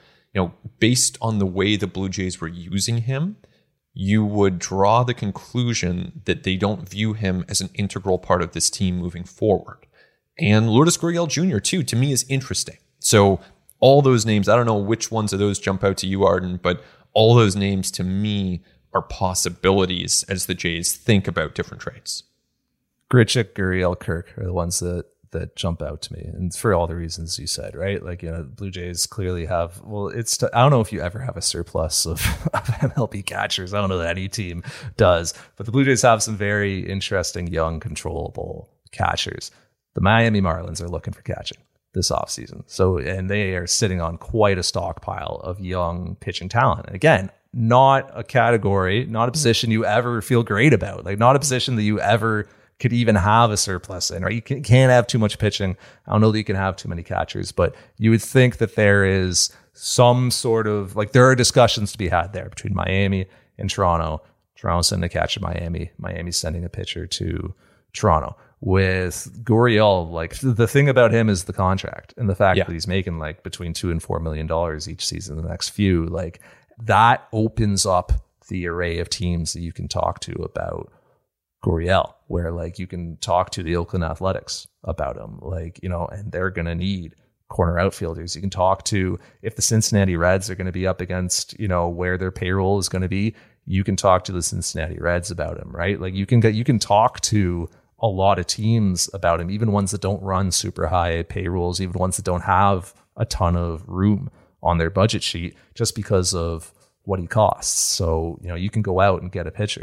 [SPEAKER 2] based on the way the Blue Jays were using him, you would draw the conclusion that they don't view him as an integral part of this team moving forward. And Lourdes Gurriel Jr., too, to me is interesting. So all those names, I don't know which ones of those jump out to you, Arden, but all those names to me are possibilities as the Jays think about different trades.
[SPEAKER 1] Grichuk, Gurriel, Kirk are the ones that jump out to me, and for all the reasons you said, right? Like, Blue Jays clearly have, I don't know if you ever have a surplus of MLB catchers. I don't know that any team does, but the Blue Jays have some very interesting, young, controllable catchers. The Miami Marlins are looking for catching this offseason. So, and they are sitting on quite a stockpile of young pitching talent. And again, not a category, not a position you ever feel great about, like not a position that you ever could even have a surplus in, right? You can't have too much pitching. I don't know that you can have too many catchers, but you would think that there is some sort of, like, there are discussions to be had there between Miami and Toronto. Toronto sending a catcher to Miami. Miami sending a pitcher to Toronto. With Gurriel, like, the thing about him is the contract and the fact that he's making like between $2 and $4 million each season, the next few, like that opens up the array of teams that you can talk to about Gurriel, where like you can talk to the Oakland Athletics about him, like, and they're going to need corner outfielders. You can talk to, if the Cincinnati Reds are going to be up against, where their payroll is going to be, you can talk to the Cincinnati Reds about him, right? Like you can talk to a lot of teams about him, even ones that don't run super high payrolls, even ones that don't have a ton of room on their budget sheet just because of what he costs. So, you can go out and get a pitcher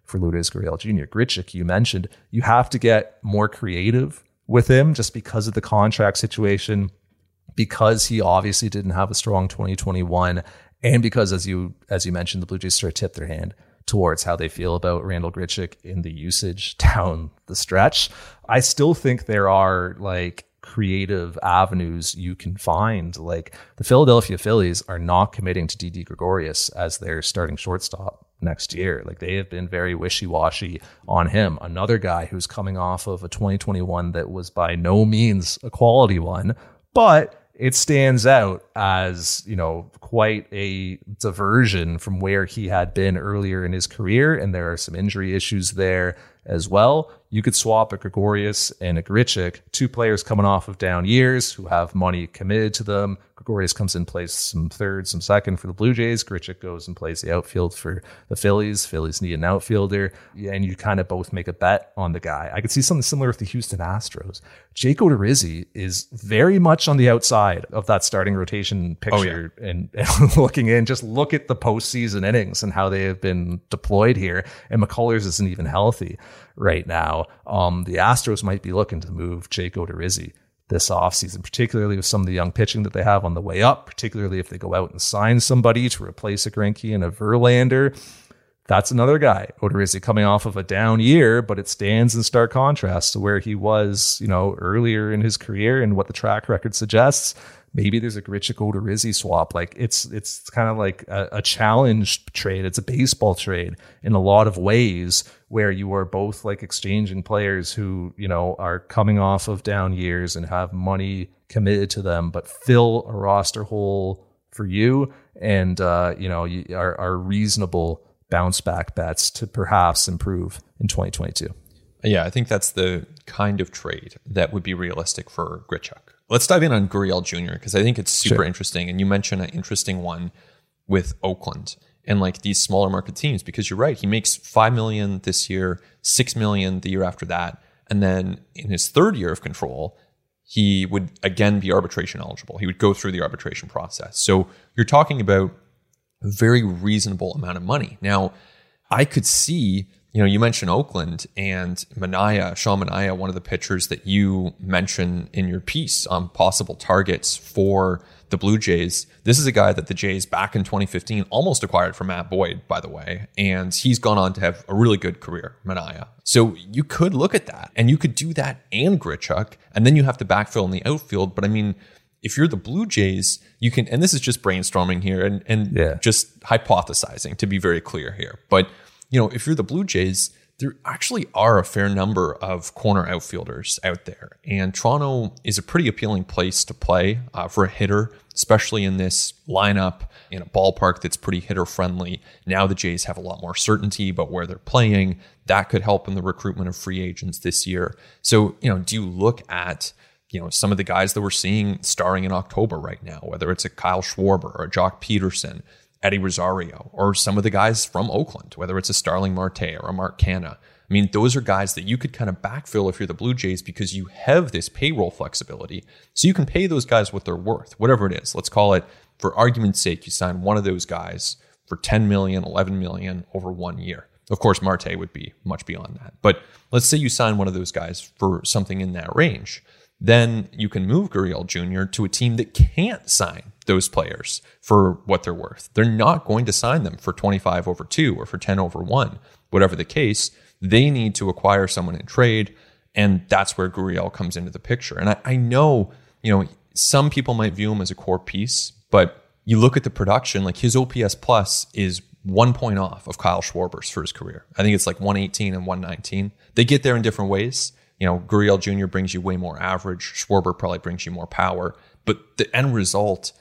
[SPEAKER 1] for Lourdes Gurriel Jr. Grichuk, you mentioned, you have to get more creative with him just because of the contract situation, because he obviously didn't have a strong 2021, and because, as you mentioned, the Blue Jays sort of tipped their hand towards how they feel about Randal Grichuk in the usage down the stretch. I still think there are like creative avenues you can find. Like the Philadelphia Phillies are not committing to Didi Gregorius as their starting shortstop next year. Like they have been very wishy-washy on him. Another guy who's coming off of a 2021 that was by no means a quality one, but it stands out as, you know, quite a diversion from where he had been earlier in his career. And there are some injury issues there as well. You could swap a Gregorius and a Grichuk, two players coming off of down years who have money committed to them. Gregorius comes in, plays some third, some second for the Blue Jays. Grichuk goes and plays the outfield for the Phillies. Phillies need an outfielder. And you kind of both make a bet on the guy. I could see something similar with the Houston Astros. Jake Odorizzi is very much on the outside of that starting rotation picture. Oh, yeah. and looking in, just look at the postseason innings and how they have been deployed here. And McCullers isn't even healthy right now. The Astros might be looking to move Jake Odorizzi this offseason, particularly with some of the young pitching that they have on the way up, particularly if they go out and sign somebody to replace a Greinke and a Verlander. That's another guy, Odorizzi, coming off of a down year, but it stands in stark contrast to where he was, you know, earlier in his career and what the track record suggests. Maybe there's a Grichuk Odorizzi swap. Like it's kind of like a challenge trade. It's a baseball trade in a lot of ways where you are both like exchanging players who, you know, are coming off of down years and have money committed to them, but fill a roster hole for you. And, you know, are reasonable bounce back bets to perhaps improve in 2022.
[SPEAKER 2] Yeah, I think that's the kind of trade that would be realistic for Grichuk. Let's dive in on Gurriel Jr. because I think it's super interesting. And you mentioned an interesting one with Oakland and like these smaller market teams, because you're right. He makes $5 million this year, $6 million the year after that. And then in his third year of control, he would again be arbitration eligible. He would go through the arbitration process. So you're talking about a very reasonable amount of money. Now, I could see, you know, you mentioned Oakland and Sean Manaea, one of the pitchers that you mentioned in your piece on possible targets for the Blue Jays. This is a guy that the Jays back in 2015 almost acquired from Matt Boyd, by the way, and he's gone on to have a really good career, Manaea. So you could look at that, and you could do that and Grichuk, and then you have to backfill in the outfield. But I mean, if you're the Blue Jays, you can, and this is just brainstorming here and just hypothesizing to be very clear here, but you know, if you're the Blue Jays, there actually are a fair number of corner outfielders out there. And Toronto is a pretty appealing place to play for a hitter, especially in this lineup in a ballpark that's pretty hitter friendly. Now the Jays have a lot more certainty about where they're playing. That could help in the recruitment of free agents this year. So, you know, do you look at, you know, some of the guys that we're seeing starring in October right now, whether it's a Kyle Schwarber or a Jock Peterson, Eddie Rosario, or some of the guys from Oakland, whether it's a Starling Marte or a Mark Canha. I mean, those are guys that you could kind of backfill if you're the Blue Jays because you have this payroll flexibility. So you can pay those guys what they're worth, whatever it is. Let's call it, for argument's sake, you sign one of those guys for $10 million, $11 million over 1 year. Of course, Marte would be much beyond that. But let's say you sign one of those guys for something in that range. Then you can move Gurriel Jr. to a team that can't sign those players for what they're worth. They're not going to sign them for 25 over 2 or for 10 over 1. Whatever the case, they need to acquire someone in trade, and that's where Gurriel comes into the picture. And I know, you know, some people might view him as a core piece, but you look at the production, like his OPS plus is 1 point off of Kyle Schwarber's for his career. I think it's like 118 and 119. They get there in different ways. You know, Gurriel Jr. brings you way more average. Schwarber probably brings you more power. But the end result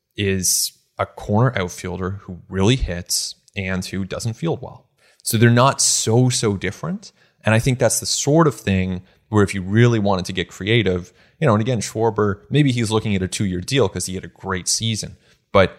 [SPEAKER 2] is a corner outfielder who really hits and who doesn't field well. So they're not so different. And I think that's the sort of thing where if you really wanted to get creative, you know, and again, Schwarber, maybe he's looking at a 2-year deal because he had a great season. But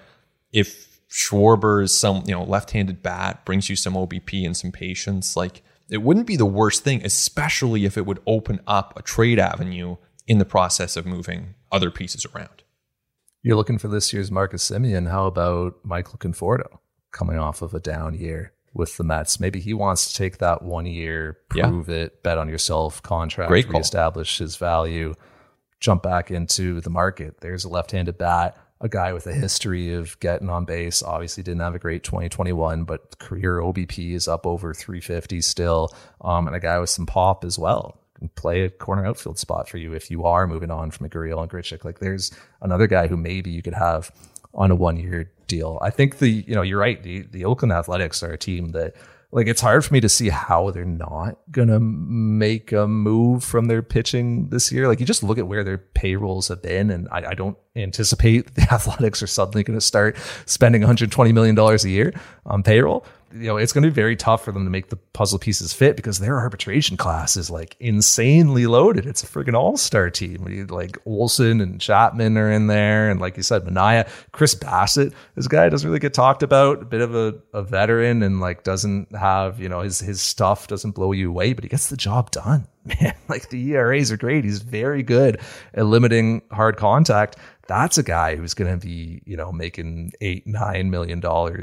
[SPEAKER 2] if Schwarber's some, you know, left-handed bat brings you some OBP and some patience, like, it wouldn't be the worst thing, especially if it would open up a trade avenue in the process of moving other pieces around.
[SPEAKER 1] You're looking for this year's Marcus Semien. How about Michael Conforto coming off of a down year with the Mets. Maybe he wants to take that 1 year, prove it, bet on yourself contract, reestablish his value, jump back into the market. There's a left-handed bat, a guy with a history of getting on base. Obviously didn't have a great 2021, but career OBP is up over 350 still. And a guy with some pop as well. Can play a corner outfield spot for you if you are moving on from a Gurriel and Grichuk. Like there's another guy who maybe you could have on a 1 year deal. I think you're right. The Oakland Athletics are a team that, like, it's hard for me to see how they're not going to make a move from their pitching this year. Like, you just look at where their payrolls have been, and I don't anticipate the Athletics are suddenly going to start spending $120 million a year on payroll. It's going to be very tough for them to make the puzzle pieces fit because their arbitration class is like insanely loaded. It's a friggin' all-star team. Like Olsen and Chapman are in there. And like you said, Manaea, Chris Bassett, this guy doesn't really get talked about, a bit of a veteran, and like doesn't have, his stuff doesn't blow you away, but he gets the job done, man. Like the ERAs are great. He's very good at limiting hard contact. That's a guy who's going to be, making $8-9 million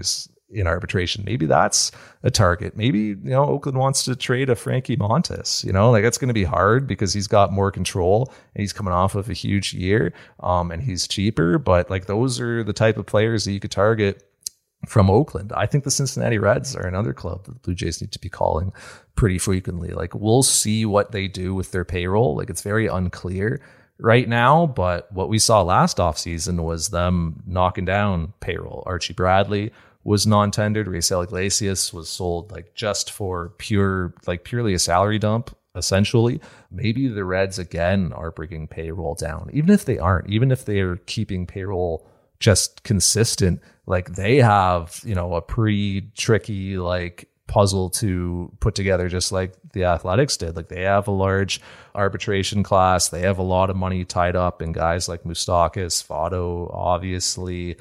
[SPEAKER 1] in arbitration. Maybe that's a target. Maybe, Oakland wants to trade a Frankie Montas, that's going to be hard because he's got more control and he's coming off of a huge year, and he's cheaper, but like those are the type of players that you could target from Oakland. I think the Cincinnati Reds are another club that the Blue Jays need to be calling pretty frequently. Like, we'll see what they do with their payroll. Like, it's very unclear right now, but what we saw last offseason was them knocking down payroll. Archie Bradley was non-tendered. Raisel Iglesias was sold like just for purely a salary dump, essentially. Maybe the Reds again are bringing payroll down. Even if they aren't, even if they are keeping payroll just consistent, like they have, a pretty tricky like puzzle to put together, just like the Athletics did. Like, they have a large arbitration class. They have a lot of money tied up in guys like Moustakas, Votto, obviously,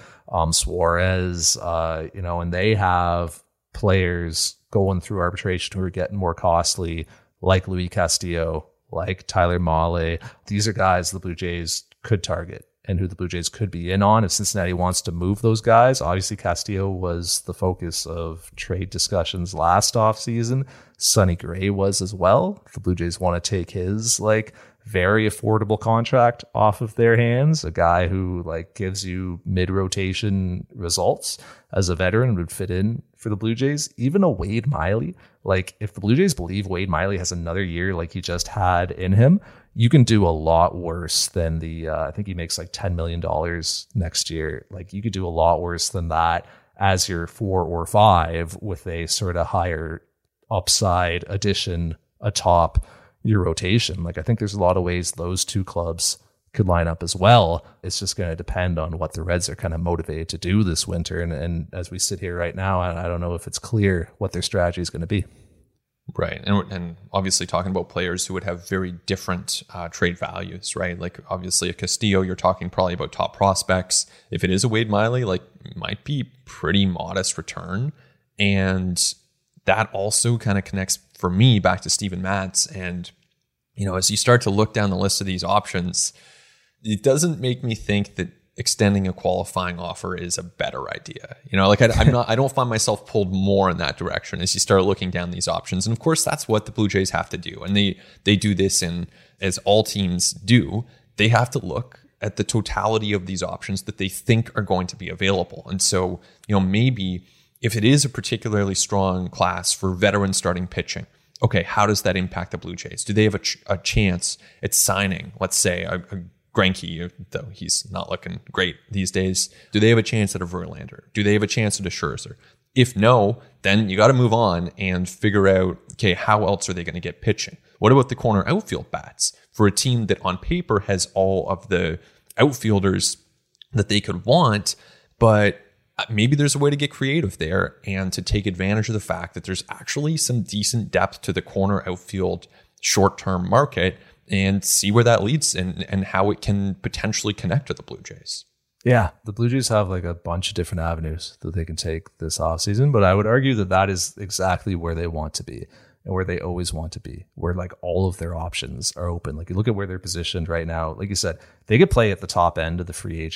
[SPEAKER 1] Suarez, and they have players going through arbitration who are getting more costly, like Luis Castillo, like Tyler Mahle. These are guys the Blue Jays could target and who the Blue Jays could be in on if Cincinnati wants to move those guys. Obviously, Castillo was the focus of trade discussions last offseason. Sonny Gray was as well. The Blue Jays want to take his very affordable contract off of their hands, a guy who gives you mid-rotation results as a veteran, would fit in for the Blue Jays. Even a Wade Miley, if the Blue Jays believe Wade Miley has another year like he just had in him, you can do a lot worse than I think he makes $10 million next year. You could do a lot worse than that as your 4 or 5 with a sort of higher upside addition atop your rotation. I think there's a lot of ways those two clubs could line up as well. It's just going to depend on what the Reds are kind of motivated to do this winter. And as we sit here right now, I don't know if it's clear what their strategy is going to be.
[SPEAKER 2] Right. And obviously talking about players who would have very different trade values, right? Obviously a Castillo, you're talking probably about top prospects. If it is a Wade Miley, might be pretty modest return. And that also kind of connects for me back to Steven Matz. And, as you start to look down the list of these options, it doesn't make me think that extending a qualifying offer is a better idea. I don't find myself pulled more in that direction as you start looking down these options. And of course, that's what the Blue Jays have to do. And they do this as all teams do, they have to look at the totality of these options that they think are going to be available. And so, maybe if it is a particularly strong class for veteran starting pitching, okay, how does that impact the Blue Jays? Do they have a chance at signing, let's say, a Greinke, though he's not looking great these days? Do they have a chance at a Verlander? Do they have a chance at a Scherzer? If no, then you got to move on and figure out, okay, how else are they going to get pitching? What about the corner outfield bats for a team that on paper has all of the outfielders that they could want, but maybe there's a way to get creative there and to take advantage of the fact that there's actually some decent depth to the corner outfield short-term market, and see where that leads and how it can potentially connect to the Blue Jays.
[SPEAKER 1] Yeah, the Blue Jays have a bunch of different avenues that they can take this offseason, but I would argue that is exactly where they want to be and where they always want to be, where all of their options are open. You look at where they're positioned right now. Like you said, they could play at the top end of the free agent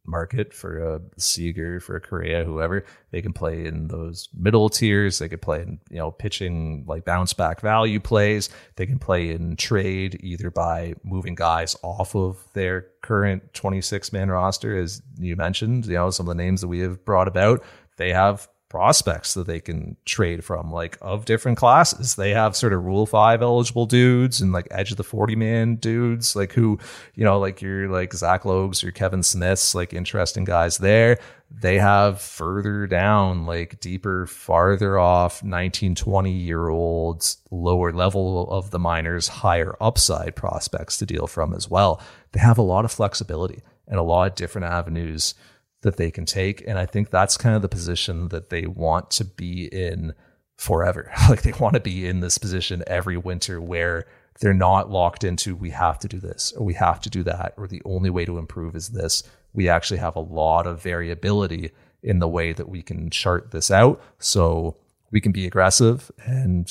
[SPEAKER 1] market for a Seager, for a Correa, whoever. They can play in those middle tiers. They could play in, pitching like bounce back value plays. They can play in trade either by moving guys off of their current 26-man roster, as you mentioned, some of the names that we have brought about. They have prospects that they can trade from, like of different classes. They have sort of Rule 5 eligible dudes and like edge of the 40-man dudes, like who, like your like Zach Logues or Kevin Smiths, like interesting guys there. They have further down, like deeper, farther off 19, 20-year-olds, lower level of the minors, higher upside prospects to deal from as well. They have a lot of flexibility and a lot of different avenues that they can take. And I think that's kind of the position that they want to be in forever. Like they want to be in this position every winter where they're not locked into, we have to do this or we have to do that, or the only way to improve is this. We actually have a lot of variability in the way that we can chart this out. So we can be aggressive and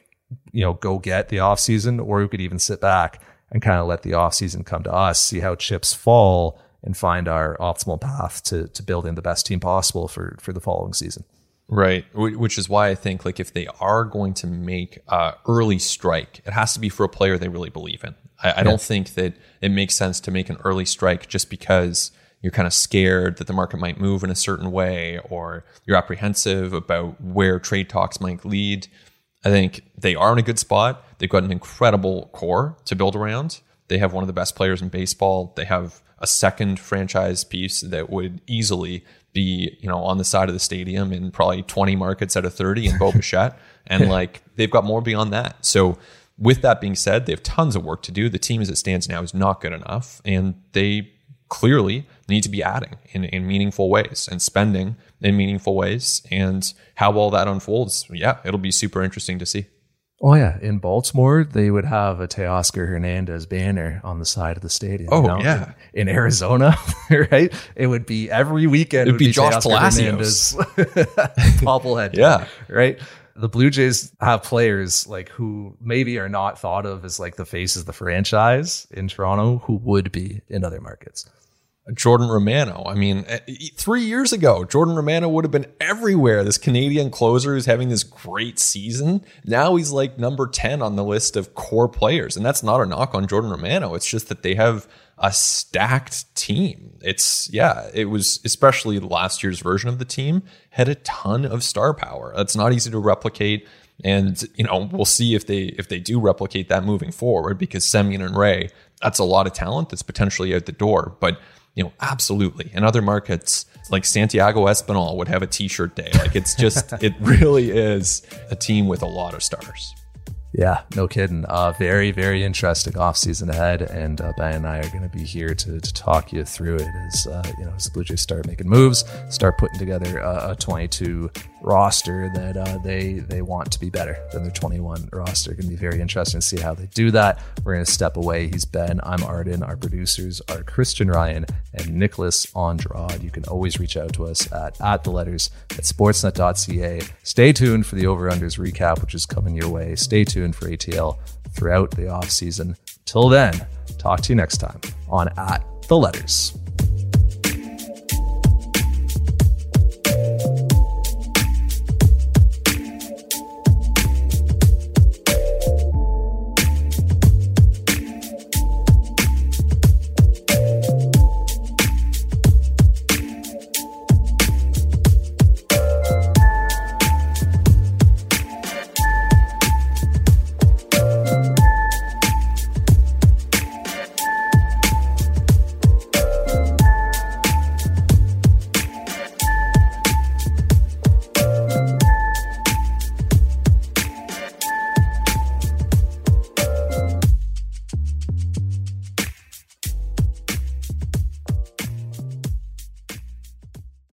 [SPEAKER 1] go get the off season, or we could even sit back and kind of let the off season come to us, see how chips fall, and find our optimal path to building the best team possible for the following season.
[SPEAKER 2] Right. Which is why I think like if they are going to make early strike, it has to be for a player they really believe in. I don't think that it makes sense to make an early strike just because you're kind of scared that the market might move in a certain way, or you're apprehensive about where trade talks might lead. I think they are in a good spot. They've got an incredible core to build around. They have one of the best players in baseball. They have a second franchise piece that would easily be, on the side of the stadium in probably 20 markets out of 30 in Bo Bichette. And they've got more beyond that. So with that being said, they have tons of work to do. The team as it stands now is not good enough. And they clearly need to be adding in meaningful ways and spending in meaningful ways. And how well that unfolds, it'll be super interesting to see.
[SPEAKER 1] Oh, yeah. In Baltimore, they would have a Teoscar Hernandez banner on the side of the stadium.
[SPEAKER 2] Oh, yeah.
[SPEAKER 1] In Arizona, right? It would be every weekend.
[SPEAKER 2] It would be Josh Palacios.
[SPEAKER 1] Bobblehead.
[SPEAKER 2] Yeah.
[SPEAKER 1] Right? The Blue Jays have players like who maybe are not thought of as like the faces of the franchise in Toronto, who would be in other markets.
[SPEAKER 2] Jordan Romano. I mean, 3 years ago, Jordan Romano would have been everywhere. This Canadian closer who's having this great season. Now he's like number 10 on the list of core players. And that's not a knock on Jordan Romano. It's just that they have a stacked team. It was especially last year's version of the team had a ton of star power. That's not easy to replicate. And, we'll see if they do replicate that moving forward, because Semien and Ray, that's a lot of talent that's potentially out the door. But absolutely. In other markets, like Santiago Espinal would have a t-shirt day. Like it's just, it really is a team with a lot of stars.
[SPEAKER 1] Yeah, no kidding. Very, very interesting offseason ahead. And Ben and I are going to be here to talk you through it as the Blue Jays start making moves, start putting together a 22 roster that they want to be better than their 21 roster. Going to be very interesting to see how they do that. We're going to step away. He's Ben. I'm Arden. Our producers are Christian Ryan and Nicholas Andrade. You can always reach out to us at sportsnet.ca. Stay tuned for the over-unders recap, which is coming your way. Stay tuned for ATL throughout the offseason. Till then, talk to you next time on At The Letters.